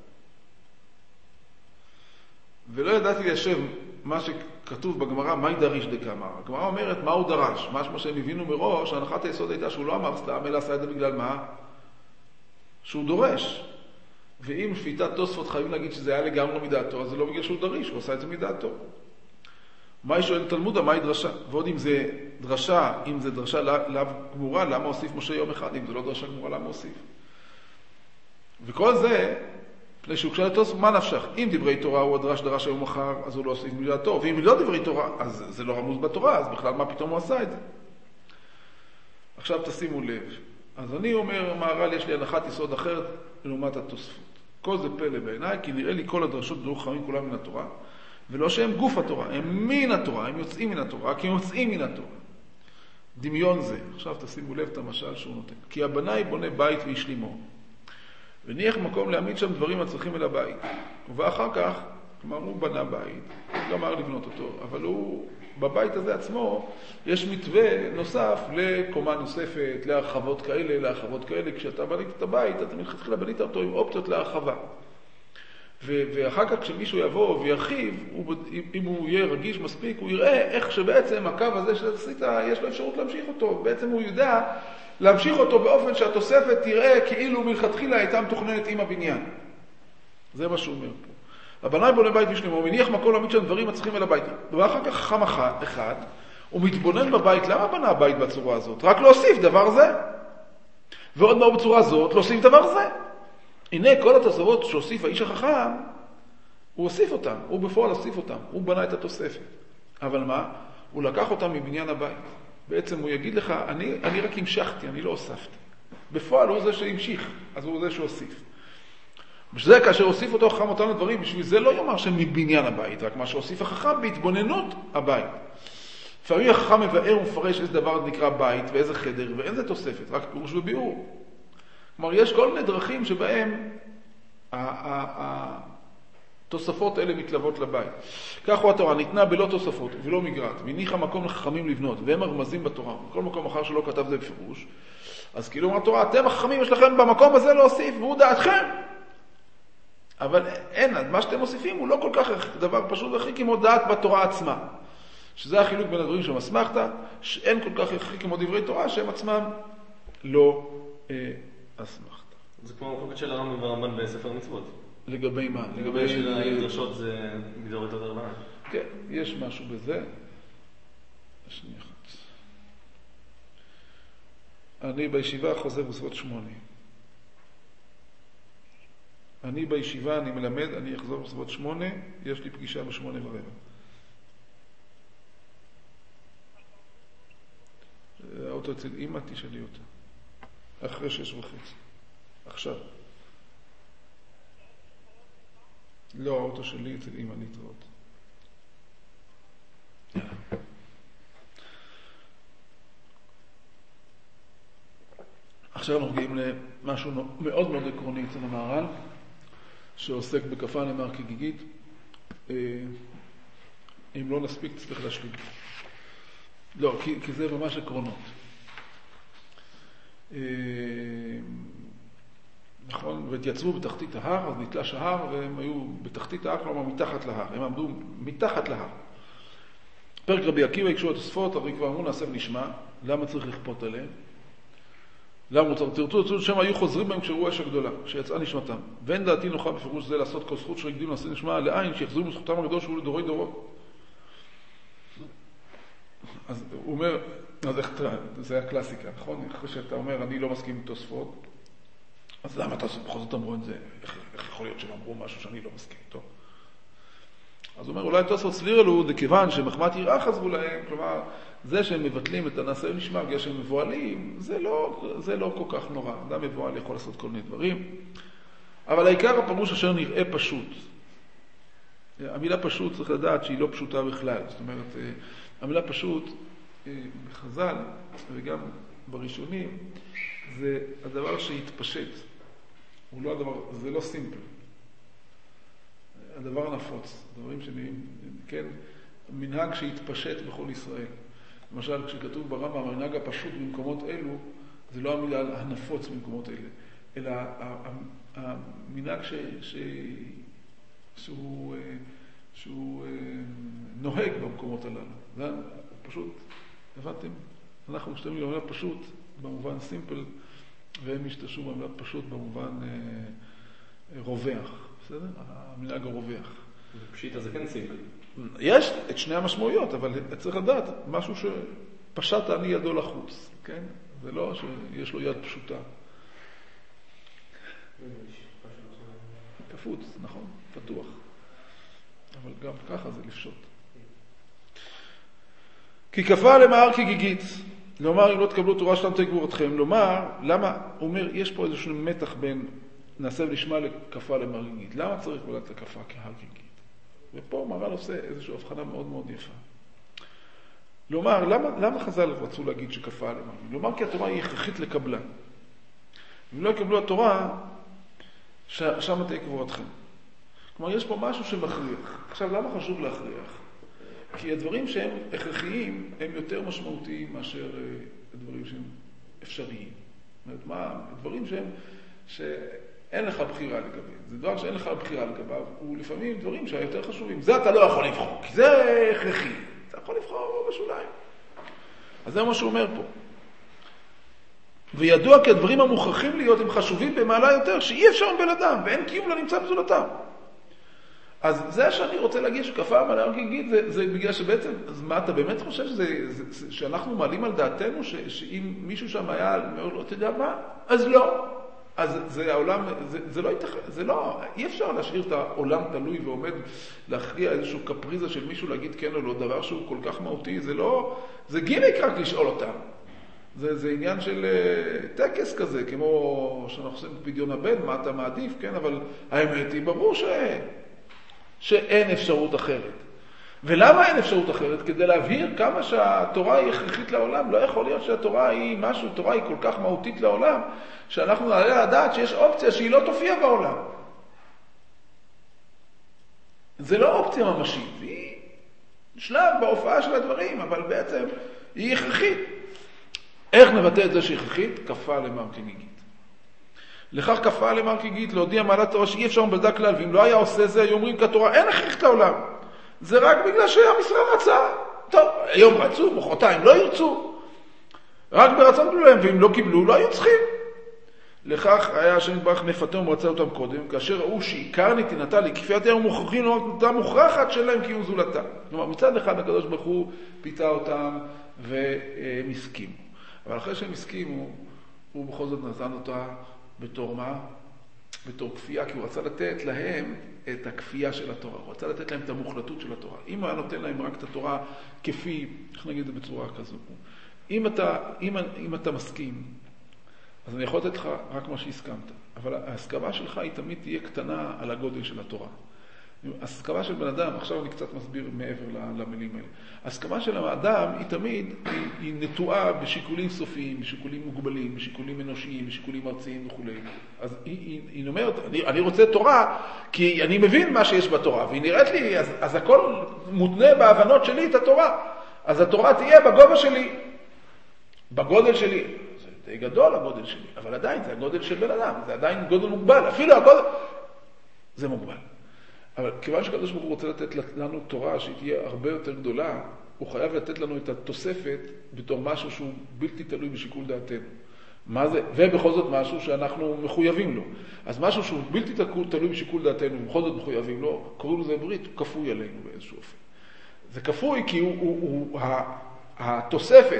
ולא ידעתי ליישב מה שכתוב בגמרא, מה ידריש דקאמר. הגמרא אומרת מה הוא דרש, מה שהם הבינו מראש, הנחת היסוד הייתה שהוא לא אמר סתם, אלא עשה את זה בגלל מה? שהוא דורש. ואם שפיטת תוספות חייבים להגיד שזה היה לגמרי מדעתו, אז זה לא בגלל שהוא דריש, הוא עשה את זה מדעתו. מה שואל תלמודה, מה היא דרשה? ועוד אם זה דרשה לאו גמורה, למה הוסיף משה יום אחד? אם זה לא דרשה גמורה, למה הוסיף? וכל זה, פני שהוא כשאל תוספות, מה נפשך? אם דברי תורה הוא דרש היום מחר, אז הוא לא הוסיף מדעתו. ואם לא דברי תורה, אז זה לא רמוז בתורה, אז בכלל מה פתאום הוא עשה את זה? עכשיו תשימו לב. אז אני אומר, מהר"ל, יש לי הנחת יסוד אחרת לעומת התוספות. כל זה פלא בעיניי, כי נראה לי כל הדרשות דרוך חכמים כולם מן התורה, ולא שהם גוף התורה, הם מן התורה, הם יוצאים מן התורה, כי הם יוצאים מן התורה. דמיון זה. עכשיו תשימו לב את המשל שהוא נותן. כי הבנאי בונה בית וישלימו, וניח מקום להעמיד שם דברים הצריכים אל הבית. ואחר כך, כלומר, הוא בנה בית, הוא גמר לבנות אותו, אבל הוא, בבית הזה עצמו, יש מתווה נוסף לקומה נוספת, להרחבות כאלה, כשאתה בנית את הבית, אתה מלכתחילה בנית אותו עם אופציות להרחבה. ואחר כך כשמישהו יבוא וירחיב, אם הוא יהיה רגיש מספיק, הוא יראה איך שבעצם הקו הזה שעשית, יש לו אפשרות להמשיך אותו. בעצם הוא יודע להמשיך אותו באופן שהתוספת תראה כאילו מלכתחילה הייתה מתוכננת עם הבניין. זה מה שהוא אומר פה. הבנאי בונה בית ושלימו, הוא מניח מקום להעמיד שם דברים הצריכים אל הבית. ואחר כך חכם אחד, הוא מתבונן בבית, למה בנה הבית בצורה הזאת? רק להוסיף דבר זה. ועוד מה בצורה הזאת, להוסיף דבר זה. הנה כל התוספות שהוסיף האיש החכם, הוא הוסיף אותם, הוא בפועל הוסיף אותם, הוא בנה את התוספת. אבל מה? הוא לקח אותם מבניין הבית. בעצם הוא יגיד לך, אני רק המשכתי, אני לא הוספתי. בפועל הוא זה שהמשיך, אז הוא זה שהוסיף. בשביל זה כאשר הוסיף אותו חכם אותנו דברים, בשביל זה לא יאמר שמבניין הבית, רק מה שהוסיף החכם בהתבוננות הבית. לפעמים החכם מבאר ומפרש איזה דבר נקרא בית ואיזה חדר ואין זה תוספת, רק פירוש וביאור. כלומר, יש כל מיני דרכים שבהם התוספות האלה מתלוות לבית. כך הוא התורה, ניתנה בלא תוספות ולא מגרעת, והניחה מקום לחכמים לבנות, והם הרמזים בתורה. בכל מקום אחר שלא כתב זה בפירוש. אז כאילו אומר התורה, אתם החכמים יש לכם במקום הזה להוסיף, והוא דעתכם. אבל אין, מה שאתם מוסיפים הוא לא כל כך דבר פשוט הכי כמו דעת בתורה עצמה. שזה החילוק בין הדברים שמסמכת, שאין כל כך הכי כמו דברי תורה, שהם עצמם לא אסמכת. זה כמו המחלוקת של הרמב"ם והרמב"ן בספר מצוות. לגבי מה? לגבי של האם דרשות זה מדאורייתא דרבנן. כן, יש משהו בזה. שנייה אחת. אני בישיבה חוזר בסביבות 8. אני בישיבה, אני מלמד, אני אחזור בסביבות 8, יש לי פגישה ב8:15. אוטו אצל אמא, תשאלי אותה. אחרי 6:30. עכשיו. לא, האוטו שלי אצל אמא להתראות. עכשיו אנחנו מגיעים למשהו מאוד מאוד עקרוני אצל המהר"ל, שעוסק בכפה נאמר כגיגית. אם לא נספיק, צריך להשלים. לא, כי זה ממש עקרונות. נכון? והתייצבו בתחתית ההר, אז נתלש ההר, והם היו בתחתית ההר, כלומר מתחת להר. הם עמדו מתחת להר. פרק רבי עקיבא יקשו התוספות, הרי כבר אמרו נעשה ונשמע, למה צריך לכפות עליהם? למה תרצו שהם היו חוזרים בהם כשראו אש הגדולה, שיצאה נשמתם. ואין דעתי נוחה בפירוש זה לעשות כל זכות שרקדים נעשה נשמע לעין, שיחזרו מזכותם הגדול שהוא לדורי דורות. אז הוא אומר, אז איך, זה הקלאסיקה, נכון? אחרי שאתה אומר, אני לא מסכים עם תוספות, אז למה אתה בכל זאת אמרו את זה? איך יכול להיות שהם אמרו משהו שאני לא מסכים איתו? אז הוא אומר, אולי תוספות סלירלו, זה כיוון שמחמת יראה חזרו להם, כלומר, זה שהם מבטלים את הנעשה ונשמע, בגלל שהם מבועלים, זה לא כל כך נורא. אדם מבועל יכול לעשות כל מיני דברים. אבל העיקר הפירוש אשר נראה פשוט. המילה פשוט צריך לדעת שהיא לא פשוטה בכלל. זאת אומרת, המילה פשוט, בחז"ל וגם בראשונים, זה הדבר שהתפשט. הוא לא הדבר, זה לא סימפל. הדבר הנפוץ, דברים שנראים, כן, מנהג שהתפשט בכל ישראל. למשל, כשכתוב ברמב"ם, המנהג הפשוט במקומות אלו, זה לא המילה הנפוץ במקומות אלה, אלא המנהג שהוא נוהג במקומות הללו. זה פשוט, הבנתם? אנחנו משתמשים במילה פשוט במובן סימפל, והם השתמשו במילה פשוט במובן רווח. בסדר? המנהג הרווח. פשיט הזה כן סימפל. יש את שני המשמעויות, אבל צריך לדעת משהו שפשט אני ידו לחוץ, כן? זה לא שיש לו יד פשוטה. קפוץ, נכון? פתוח. אבל גם ככה זה לפשוט. כי כפה למהר כגיגית. לומר, אם לא תקבלו תורה שלם תגבורתכם. לומר, למה? הוא אומר, יש פה איזשהו מתח בין נעשה ונשמע לכפה למהר כגיגית. למה צריך ולת הכפה כהר כגיגית? ופה מר"ל עושה איזושהי הבחנה מאוד מאוד יפה. לומר, למה חז"ל רצו להגיד שכפה למהר? לומר, כי התורה היא הכרחית לקבלה. אם לא יקבלו התורה, שם תהיה קבורתכם. כלומר, יש פה משהו שמכריח. עכשיו, למה חשוב להכריח? כי הדברים שהם הכרחיים הם יותר משמעותיים מאשר הדברים שהם אפשריים. זאת אומרת, הדברים שאין לך בחירה לגביהם. זה דבר שאין לך בחירה לגביו, הוא לפעמים דברים שהיותר חשובים. זה אתה לא יכול לבחור, כי זה הכרחי. אתה יכול לבחור בשוליים. אז זה מה שהוא אומר פה. וידוע כי הדברים המוכרחים להיות הם חשובים במעלה יותר, שאי אפשר מבן אדם, ואין קיום לנמצא בזולתם. אז זה שאני רוצה להגיד שכפה המלאה כגיגית, זה בגלל שבעצם, אז מה אתה באמת חושב שאנחנו מעלים על דעתנו, שאם מישהו שם היה, אומר לו, אתה יודע מה? אז לא. אז זה העולם, זה לא יתכן, זה לא, אי אפשר להשאיר את העולם תלוי ועומד להכריע איזשהו קפריזה של מישהו להגיד כן או לא, דבר שהוא כל כך מהותי, זה לא, זה גימיק רק לשאול אותם. זה עניין של טקס כזה, כמו שאנחנו עושים פדיון הבן, מה אתה מעדיף, כן, אבל האמת היא ברור שאין אפשרות אחרת. ולמה אין אפשרות אחרת? כדי להבהיר כמה שהתורה היא הכרחית לעולם. לא יכול להיות שהתורה היא משהו, התורה היא כל כך מהותית לעולם, שאנחנו נעלה לדעת שיש אופציה שהיא לא תופיע בעולם. זה לא אופציה ממשית, היא שלב בהופעה של הדברים, אבל בעצם היא הכרחית. איך נבטא את זה שהיא הכרחית? כפה למהר כגיגית. לכך כפה למהר כגיגית, להודיע מעלת תורה שאי אפשר מבלדה כלל, ואם לא היה עושה זה, היו אומרים כתורה, אין הכרחית לעולם. זה רק בגלל שעם ישראל רצה. טוב, היום רצו, מחרתיים לא ירצו. רק ברצון קיבלו להם, ואם לא קיבלו, לא היו צריכים. לכך היה השם יתברך מפתה ומרצה אותם קודם, כאשר ראו שעיקר נתינתה לכפיית הם מוכרחים נתינתה מוכרחת שלהם קיום זולתה. כלומר, מצד אחד הקדוש ברוך הוא פיתה אותם והם הסכימו. אבל אחרי שהם הסכימו, הוא בכל זאת נתן אותה בתור מה? בתור כפייה, כי הוא רצה לתת להם את הכפייה של התורה. הוא רצה לתת להם את המוחלטות של התורה. אם הוא היה נותן להם רק את התורה כפי, איך נגיד את זה בצורה כזו, אם אתה מסכים, אז אני יכול לתת לך רק מה שהסכמת, אבל ההסכמה שלך היא תמיד תהיה קטנה על הגודל של התורה. ההסכמה של בן אדם, עכשיו אני קצת מסביר מעבר למילים האלה. ההסכמה של האדם היא תמיד, היא נטועה בשיקולים סופיים, בשיקולים מוגבלים, בשיקולים אנושיים, בשיקולים ארציים וכו'. אז היא אומרת, אני רוצה תורה, כי אני מבין מה שיש בתורה, והיא נראית לי, אז הכל מותנה בהבנות שלי את התורה. אז התורה תהיה בגובה שלי, בגודל שלי. זה די גדול הגודל שלי, אבל עדיין זה הגודל של בן אדם, זה עדיין גודל מוגבל, אפילו הגודל, זה מוגבל. אבל כיוון שקדוש ברוך הוא רוצה לתת לנו תורה שהיא תהיה הרבה יותר גדולה, הוא חייב לתת לנו את התוספת בתור משהו שהוא בלתי תלוי בשיקול דעתנו. מה זה? ובכל זאת משהו שאנחנו מחויבים לו. אז משהו שהוא בלתי תלוי בשיקול דעתנו, ובכל זאת מחויבים לו, קוראים לזה ברית, הוא כפוי עלינו באיזשהו אופן. זה כפוי כי התוספת,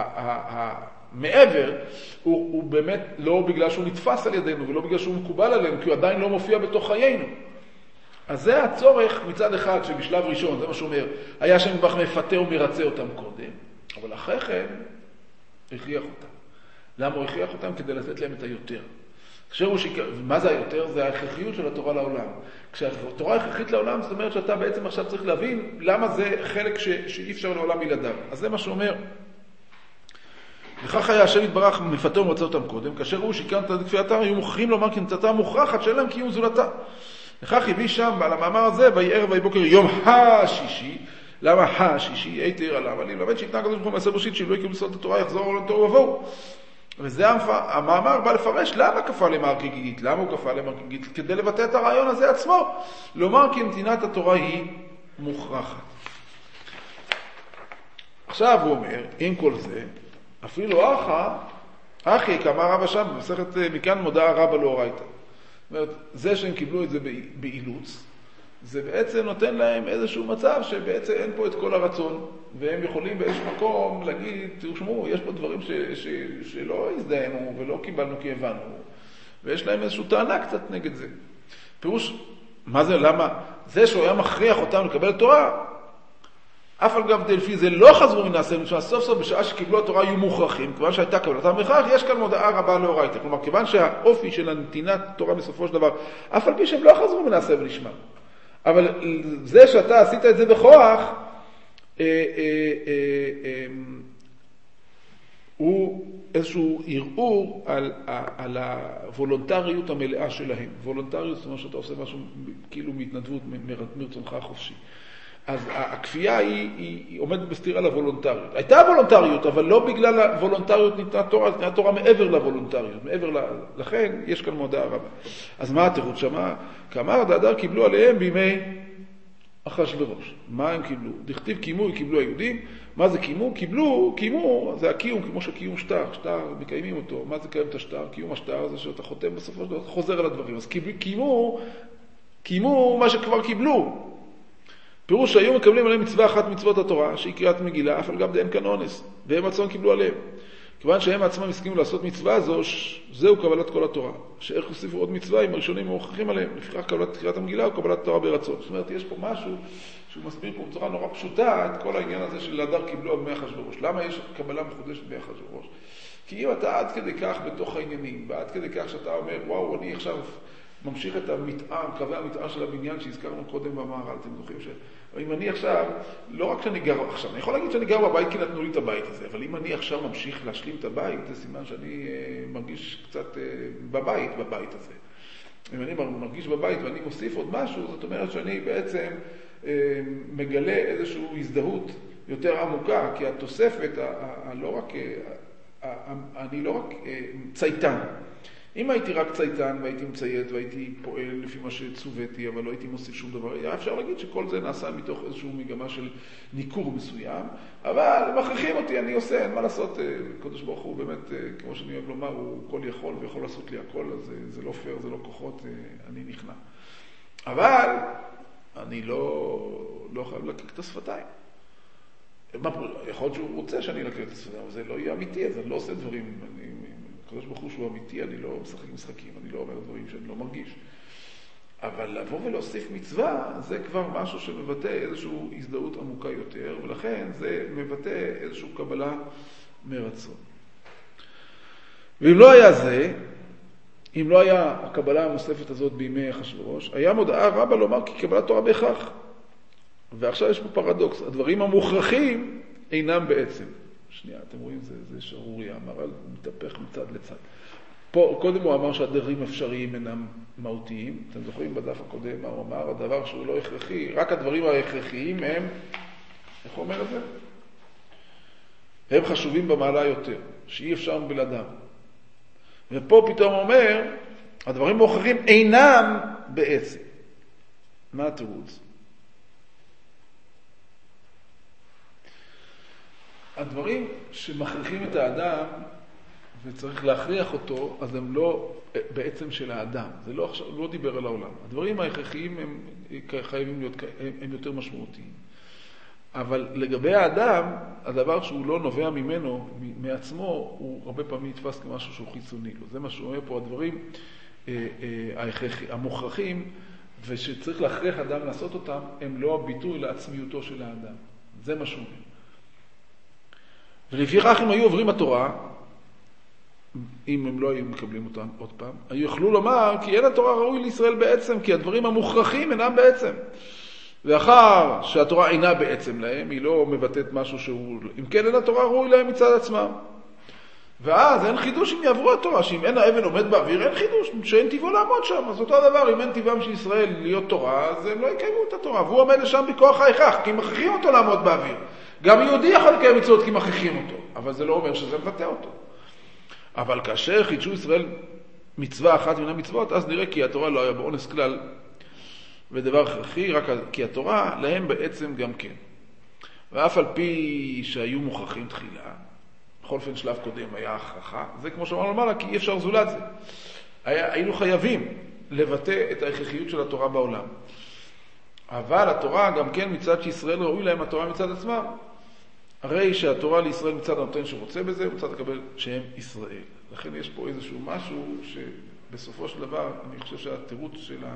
מעבר, הוא באמת לא בגלל שהוא נתפס על ידינו, ולא בגלל שהוא מקובל עלינו, כי הוא עדיין לא מופיע בתוך חיינו. אז זה הצורך מצד אחד שבשלב ראשון, זה מה שהוא אומר, היה שם נדבך מפתה ומרצה אותם קודם, אבל אחרי כן הכריח אותם. למה הוא הכריח אותם? כדי לתת להם את היותר. מה זה היותר? זה ההכרחיות של התורה לעולם. כשהתורה הכרחית לעולם, זאת אומרת שאתה בעצם עכשיו צריך להבין למה זה חלק שאי אפשר לעולם בלעדיו. אז זה מה שהוא אומר. וכך היה השם יתברך מפתה ומרצה אותם קודם, כאשר הוא שיקם את כפייתם, היו מוכרחים לומר כי נמצאתה מוכרחת שאין להם קיום זולתה. וכך הביא שם על המאמר הזה, ויהי ערב ויהי בוקר יום השישי. למה השישי? הייתי ער עליו, אני מלמד שהתנהג הקדוש ברוך הוא מעשה בראשית, שאם לא יקבלו מצוות התורה יחזור לעולם תוהו ובוהו. וזה המאמר בא לפרש למה כפה עליהם הר כגיגית. למה הוא כפה עליהם הר כגיגית? כדי לבטא את הרעיון הזה עצמו. לומר כי נתינת התורה היא מוכרחת. עכשיו הוא אומר, עם כל זה, אפילו אחי, כמה רבא שם, במסכת מכאן מודעה רבא לאורייתא. זאת אומרת, זה שהם קיבלו את זה באילוץ, זה בעצם נותן להם איזשהו מצב שבעצם אין פה את כל הרצון, והם יכולים באיזשהו מקום להגיד, תשמעו, יש פה דברים שלא הזדהנו ולא קיבלנו כי הבנו, ויש להם איזשהו טענה קצת נגד זה. פירוש, מה זה, למה? זה שהוא היה מכריח אותם לקבל תורה, אף על גב דלפי זה לא חזרו מנעשינו, סוף סוף בשעה שקיבלו התורה היו מוכרחים, כיוון שהייתה קבלתם בכך, יש כאן מודעה רבה לאורייתא. כלומר, כיוון שהאופי של הנתינת תורה בסופו של דבר, אף על פי שהם לא חזרו מנעשיהם לשמם. אבל זה שאתה עשית את זה בכוח, הוא איזשהו ערעור על הוולונטריות המלאה שלהם. וולונטריות זאת אומרת שאתה עושה משהו כאילו מהתנדבות מרצונך החופשי. אז הכפייה היא עומדת בסתירה לוולונטריות. הייתה וולונטריות, אבל לא בגלל הוולונטריות ניתנה תורה, ניתנה תורה מעבר לוולונטריות, לכן יש כאן מודעה רבה. אז מה התירוץ שמה? כאמר דהדר קיבלו עליהם בימי אחשוורוש. מה הם קיבלו? דכתיב קימו, קיבלו היהודים. מה זה קימו? קימו, זה הקיום, כמו שקיום שטר מקיימים אותו. מה זה קיים את השטר? קיום השטר זה שאתה חותם בסופו של דבר, אתה חוזר על הדברים. אז קימו מה שכבר קיבלו. פירוש שהיו מקבלים עליהם מצווה אחת מצוות התורה, שהיא קריאת מגילה, אף על גב דאין כאן אונס, והם עצמם קיבלו עליהם. כיוון שהם עצמם הסכימו לעשות מצווה הזו, זהו קבלת כל התורה. שאיך הוסיפו עוד מצווה, אם הראשונים מוכרחים עליהם, לפיכך קבלת קריאת המגילה או קבלת התורה ברצון. זאת אומרת, יש פה משהו שהוא מסביר פה בצורה נורא פשוטה את כל העניין הזה של להדר קיבלו על מי אחשוורוש. למה יש קבלה מחודשת במי אחשוורוש? כי אם אתה עד כדי כך בתוך העניינים, ועד כדי כך שאתה אומר, וואו, אני עכשיו ממשיך את המתאר, קווי המתאר של הבניין שהזכרנו קודם במערל, אתם זוכרים אם אני עכשיו, לא רק שאני גר עכשיו, אני יכול להגיד שאני גר בבית כי נתנו לי את הבית הזה, אבל אם אני עכשיו ממשיך להשלים את הבית, זה סימן שאני מרגיש קצת בבית הזה. אם אני מרגיש בבית ואני מוסיף עוד משהו, זאת אומרת שאני בעצם מגלה איזושהי הזדהות יותר עמוקה, כי התוספת, אני לא רק צייתן. אם הייתי רק צייתן והייתי מציית והייתי פועל לפי מה שצוויתי, אבל לא הייתי מוסיף שום דבר, היה אפשר להגיד שכל זה נעשה מתוך איזושהי מגמה של ניכור מסוים, אבל מכריחים אותי, אני עושה, אין מה לעשות, קדוש ברוך הוא באמת, כמו שאני אוהב לומר, הוא כל יכול ויכול לעשות לי הכל, אז זה לא פייר, זה לא כוחות, אני נכנע. אבל אני לא חייב לקק את השפתיים. יכול להיות שהוא רוצה שאני לקק את השפתיים, אבל זה לא יהיה אמיתי, אז אני לא עושה דברים, הקדוש ברוך הוא שהוא אמיתי, אני לא משחק משחקים, אני לא אומר דברים שאני לא מרגיש. אבל לבוא ולהוסיף מצווה, זה כבר משהו שמבטא איזושהי הזדהות עמוקה יותר, ולכן זה מבטא איזושהי קבלה מרצון. ואם לא היה זה, אם לא היה הקבלה המוספת הזאת בימי אחשוורוש, היה מודעה רבה לומר כי קבלת תורה בהכרח. ועכשיו יש פה פרדוקס, הדברים המוכרחים אינם בעצם. שנייה, אתם רואים, זה שערוריה, המהר"ל מתהפך מצד לצד. פה, קודם הוא אמר שהדברים אפשריים אינם מהותיים. אתם זוכרים בדף הקודם, הוא אמר, הדבר שהוא לא הכרחי, רק הדברים ההכרחיים הם, איך הוא אומר את זה? הם חשובים במעלה יותר, שאי אפשר בלעדם. ופה פתאום אומר, הדברים המוכרחים אינם בעצם. מה התירוץ? הדברים שמכריחים את האדם וצריך להכריח אותו, אז הם לא בעצם של האדם. זה לא, לא דיבר על העולם. הדברים ההכרחיים הם חייבים להיות, הם יותר משמעותיים. אבל לגבי האדם, הדבר שהוא לא נובע ממנו, מעצמו, הוא הרבה פעמים נתפס כמשהו שהוא חיצוני לו. זה מה שהוא אומר פה, הדברים המוכרחים, ושצריך להכריח אדם לעשות אותם, הם לא הביטוי לעצמיותו של האדם. זה מה שהוא אומר. ולפיכך אם היו עוברים התורה, אם הם לא היו מקבלים אותם עוד פעם, היו יכלו לומר כי אין התורה ראוי לישראל בעצם, כי הדברים המוכרחים אינם בעצם. ואחר שהתורה אינה בעצם להם, היא לא מבטאת משהו שהוא, אם כן אין התורה ראוי להם מצד עצמם. ואז אין חידוש אם יעברו התורה, שאם אין האבן עומד באוויר, אין חידוש, שאין טבעו לעמוד שם. אז אותו הדבר, אם אין טבעם של ישראל להיות תורה, אז הם לא יקיימו את התורה. והוא עומד לשם בכוח ההכרח, כי מכריחים אותו לעמוד באוויר. גם יהודי יכול לקיים מצוות כי מכריחים אותו, אבל זה לא אומר שזה מבטא אותו. אבל כאשר חידשו ישראל מצווה אחת מן המצוות, אז נראה כי התורה לא היה באונס כלל, ודבר הכרחי, רק כי התורה להם בעצם גם כן. ואף על פי שהיו מוכרחים תחילה, בכל אופן שלב קודם היה הכרחה, זה כמו שאמרנו למעלה, כי אי אפשר זולת זה. היינו חייבים לבטא את ההכרחיות של התורה בעולם. אבל התורה גם כן מצד שישראל ראוי להם התורה מצד עצמם, הרי שהתורה לישראל מצד הנותן שרוצה בזה, מצד לקבל שהם ישראל. לכן יש פה איזשהו משהו שבסופו של דבר, אני חושב שהתירוץ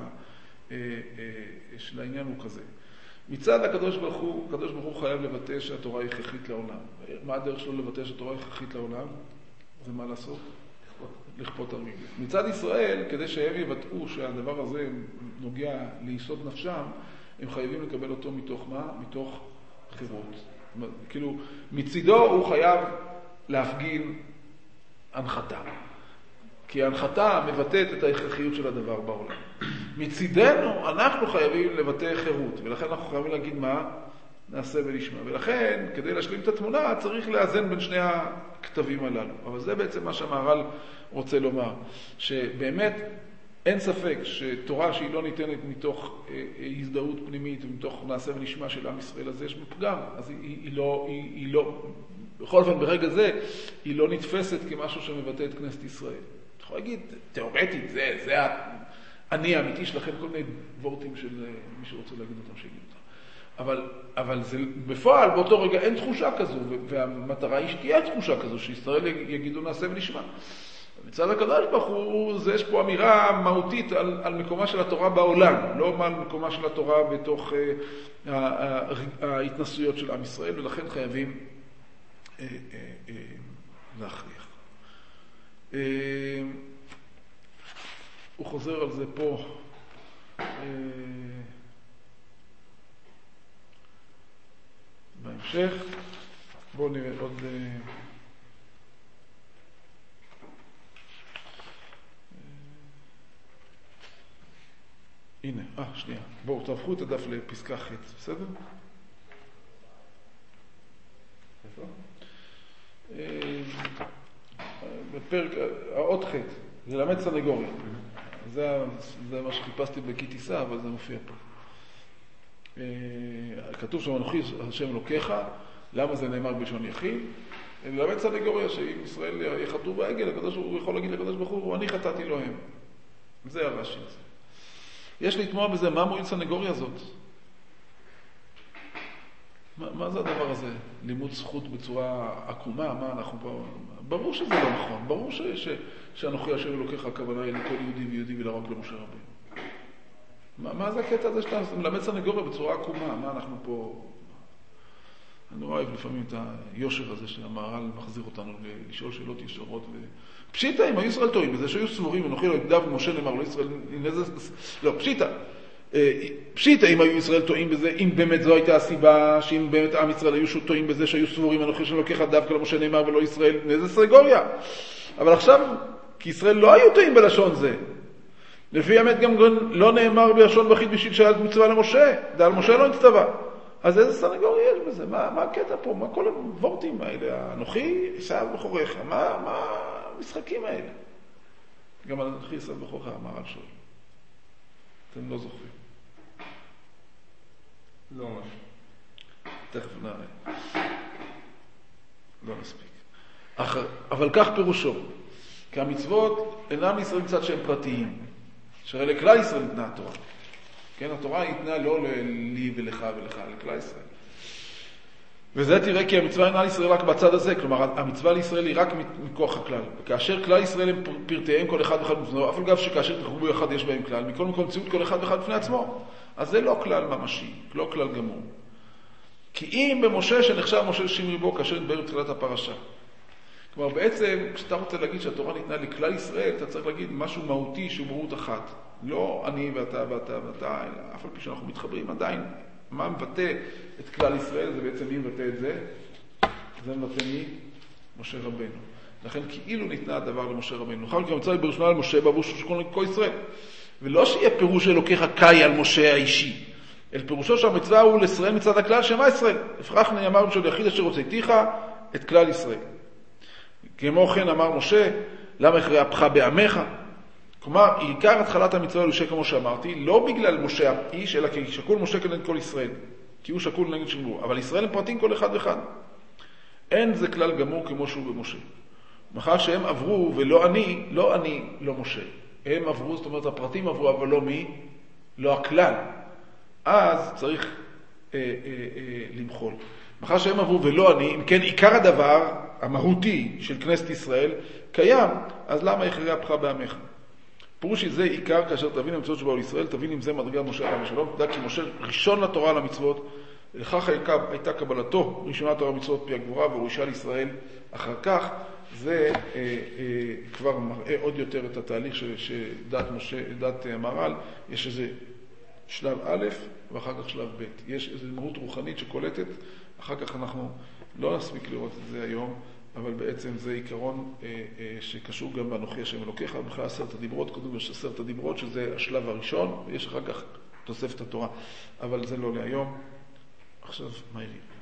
של העניין הוא כזה. מצד הקדוש ברוך הוא חייב לבטא שהתורה היא הכרחית לעולם. מה הדרך שלו לבטא שהתורה היא הכרחית לעולם? זה מה לעשות? לכפות הרגל. מצד ישראל, כדי שהם יבטאו שהדבר הזה נוגע ליסוד נפשם, הם חייבים לקבל אותו מתוך מה? מתוך חירות. כאילו, מצידו הוא חייב להפגין הנחתה. כי ההנחתה מבטאת את ההכרחיות של הדבר בעולם. מצידנו אנחנו חייבים לבטא חירות, ולכן אנחנו חייבים להגיד מה נעשה ונשמע. ולכן, כדי להשלים את התמונה, צריך לאזן בין שני הכתבים הללו. אבל זה בעצם מה שהמהר"ל רוצה לומר, שבאמת אין ספק שתורה שהיא לא ניתנת מתוך הזדהות פנימית ומתוך נעשה ונשמע של עם ישראל, אז יש בפגם. אז היא לא, בכל אופן ברגע זה, היא לא נתפסת כמשהו שמבטא את כנסת ישראל. אתה יכול להגיד, תיאורטית, זה אני האמיתי שלכם, כל מיני וורטים של מי שרוצה להגיד אותם שיגיד אותם. אבל זה, בפועל, באותו רגע אין תחושה כזו, והמטרה היא שתהיה תחושה כזו, שישראל יגידו נעשה ונשמע. מצד הקדוש ברוך הוא, יש פה אמירה מהותית על מקומה של התורה בעולם, לא על מקומה של התורה בתוך ההתנסויות של עם ישראל, ולכן חייבים להכריח. הוא חוזר על זה פה. בהמשך. בואו נראה עוד... הנה, שנייה. בואו, תהפכו את הדף לפסקה ח', בסדר? איפה? בפרק, עוד ח', ללמד סנגוריה. זה מה שחיפשתי בכיתיסה, אבל זה מופיע פה. כתוב שם אנוכי השם אלוקיך, למה זה נאמר בלשון יחיד? ללמד סנגוריה שאם ישראל יחטאו בעגל, הוא יכול להגיד לקדוש ברוך הוא, אני חטאתי לו הם. זה הרש"י הזה. יש לתמוע בזה, מה מועיל סנגוריה הזאת? מה זה הדבר הזה? לימוד זכות בצורה עקומה? מה אנחנו פה... ברור שזה לא נכון. ברור שאנוכי השם אלוקיך הכוונה היא לכל יהודי ויהודי ולא רק למשה רבינו. מה זה הקטע הזה שאתה מלמד סנגוריה בצורה עקומה? מה אנחנו פה... אני רואה לפעמים את היושר הזה של המהר"ל מחזיר אותנו לשאול שאלות ישרות. פשיטה, אם היו ישראל טועים בזה, שהיו סבורים, ונוכי לו דוד ומשה נאמר, לא ישראל, לא, פשיטה, אם היו ישראל טועים בזה, אם באמת זו הייתה הסיבה, שאם באמת עם ישראל היו טועים בזה, שהיו סבורים, ונוכי שאני לוקח דווקא למשה נאמר ולא ישראל, איזה סרגוריה. אבל עכשיו, כי ישראל לא היו טועים בלשון זה. לפי האמת גם לא נאמר בלשון בכית בשביל שהיה מצווה למשה, דל משה לא נצטווה. אז איזה סנגוריה יש בזה? מה הקטע פה? מה כל הוורטים האלה? אנוכי עשיו בחוריך. מה המשחקים האלה? גם על אנוכי עשיו בחוריך אמר על שואל. אתם לא זוכרים. לא ממש. תכף נראה. לא נספיק. אבל כך פירושו. כי המצוות אינם ישראל קצת שהם פרטיים. שהרי לכלל ישראל ניתנה התורה. כן, התורה ניתנה לא לי ולך ולך, לכלל ישראל. וזה תראה כי המצווה אינה לישראל רק בצד הזה, כלומר המצווה לישראל היא רק מכוח הכלל. וכאשר כלל ישראל הם פרטיהם כל אחד ואחד בפני, אף על גב שכאשר תחברו אחד יש בהם כלל, מכל מקום מציאות כל אחד ואחד בפני עצמו. אז זה לא כלל ממשי, לא כלל גמור. כי אם במשה שנחשב משה שמרי בו כאשר נדבר בתחילת הפרשה. כלומר בעצם כשאתה רוצה להגיד שהתורה ניתנה לכלל ישראל, אתה צריך להגיד משהו מהותי שהוא מהות אחת. לא אני ואתה ואתה ואתה, אלא אף על פי שאנחנו מתחברים עדיין. מה מבטא את כלל ישראל? זה בעצם מי מבטא את זה? זה מבטא מי? משה רבנו. לכן כאילו ניתנה הדבר למשה רבנו. נוכל גם מצווה בראשונה על משה בעבור שכל כל ישראל. ולא שיהיה פירוש אלוקיך קאי על משה האישי. אל פירושו שהמצווה הוא לישראל מצד הכלל שמה ישראל. לפרח נאמר בשביל יחיד אשר הוצאתיך את כלל ישראל. כמו כן אמר משה, למה יכרה אפך בעמך? כלומר, עיקר התחלת המצווה לשה כמו שאמרתי, לא בגלל משה האיש, אלא כי שקול משה כנגד כל ישראל. כי הוא שקול נגד שמור. אבל ישראל הם פרטים כל אחד ואחד. אין זה כלל גמור כמו שהוא במשה. מאחר שהם עברו ולא אני, לא משה. הם עברו, זאת אומרת, הפרטים עברו, אבל לא מי? לא הכלל. אז צריך למחול. מאחר שהם עברו ולא אני, אם כן עיקר הדבר המהותי של כנסת ישראל קיים, אז למה יכרה אפך בעמך? פירוש שזה עיקר כאשר תבין המצוות שבאו לישראל, תבין אם זה מדרגת משה עליו השלום, תדע כי משה ראשון לתורה על המצוות, לכך הייתה קבלתו ראשונת תורה מצוות פי הגבורה והורישה לישראל. אחר כך זה כבר מראה עוד יותר את התהליך שדת המהר"ל, יש איזה שלב א' ואחר כך שלב ב'. יש איזו מהות רוחנית שקולטת, אחר כך אנחנו לא נספיק לראות את זה היום, אבל בעצם זה עיקרון שקשור גם באנוכי השם אלוקיך, בכלל 10 הדיברות, קודם יש 10 הדיברות, שזה השלב הראשון, ויש אחר כך תוספת התורה, אבל זה לא להיום. עכשיו, מה יראים?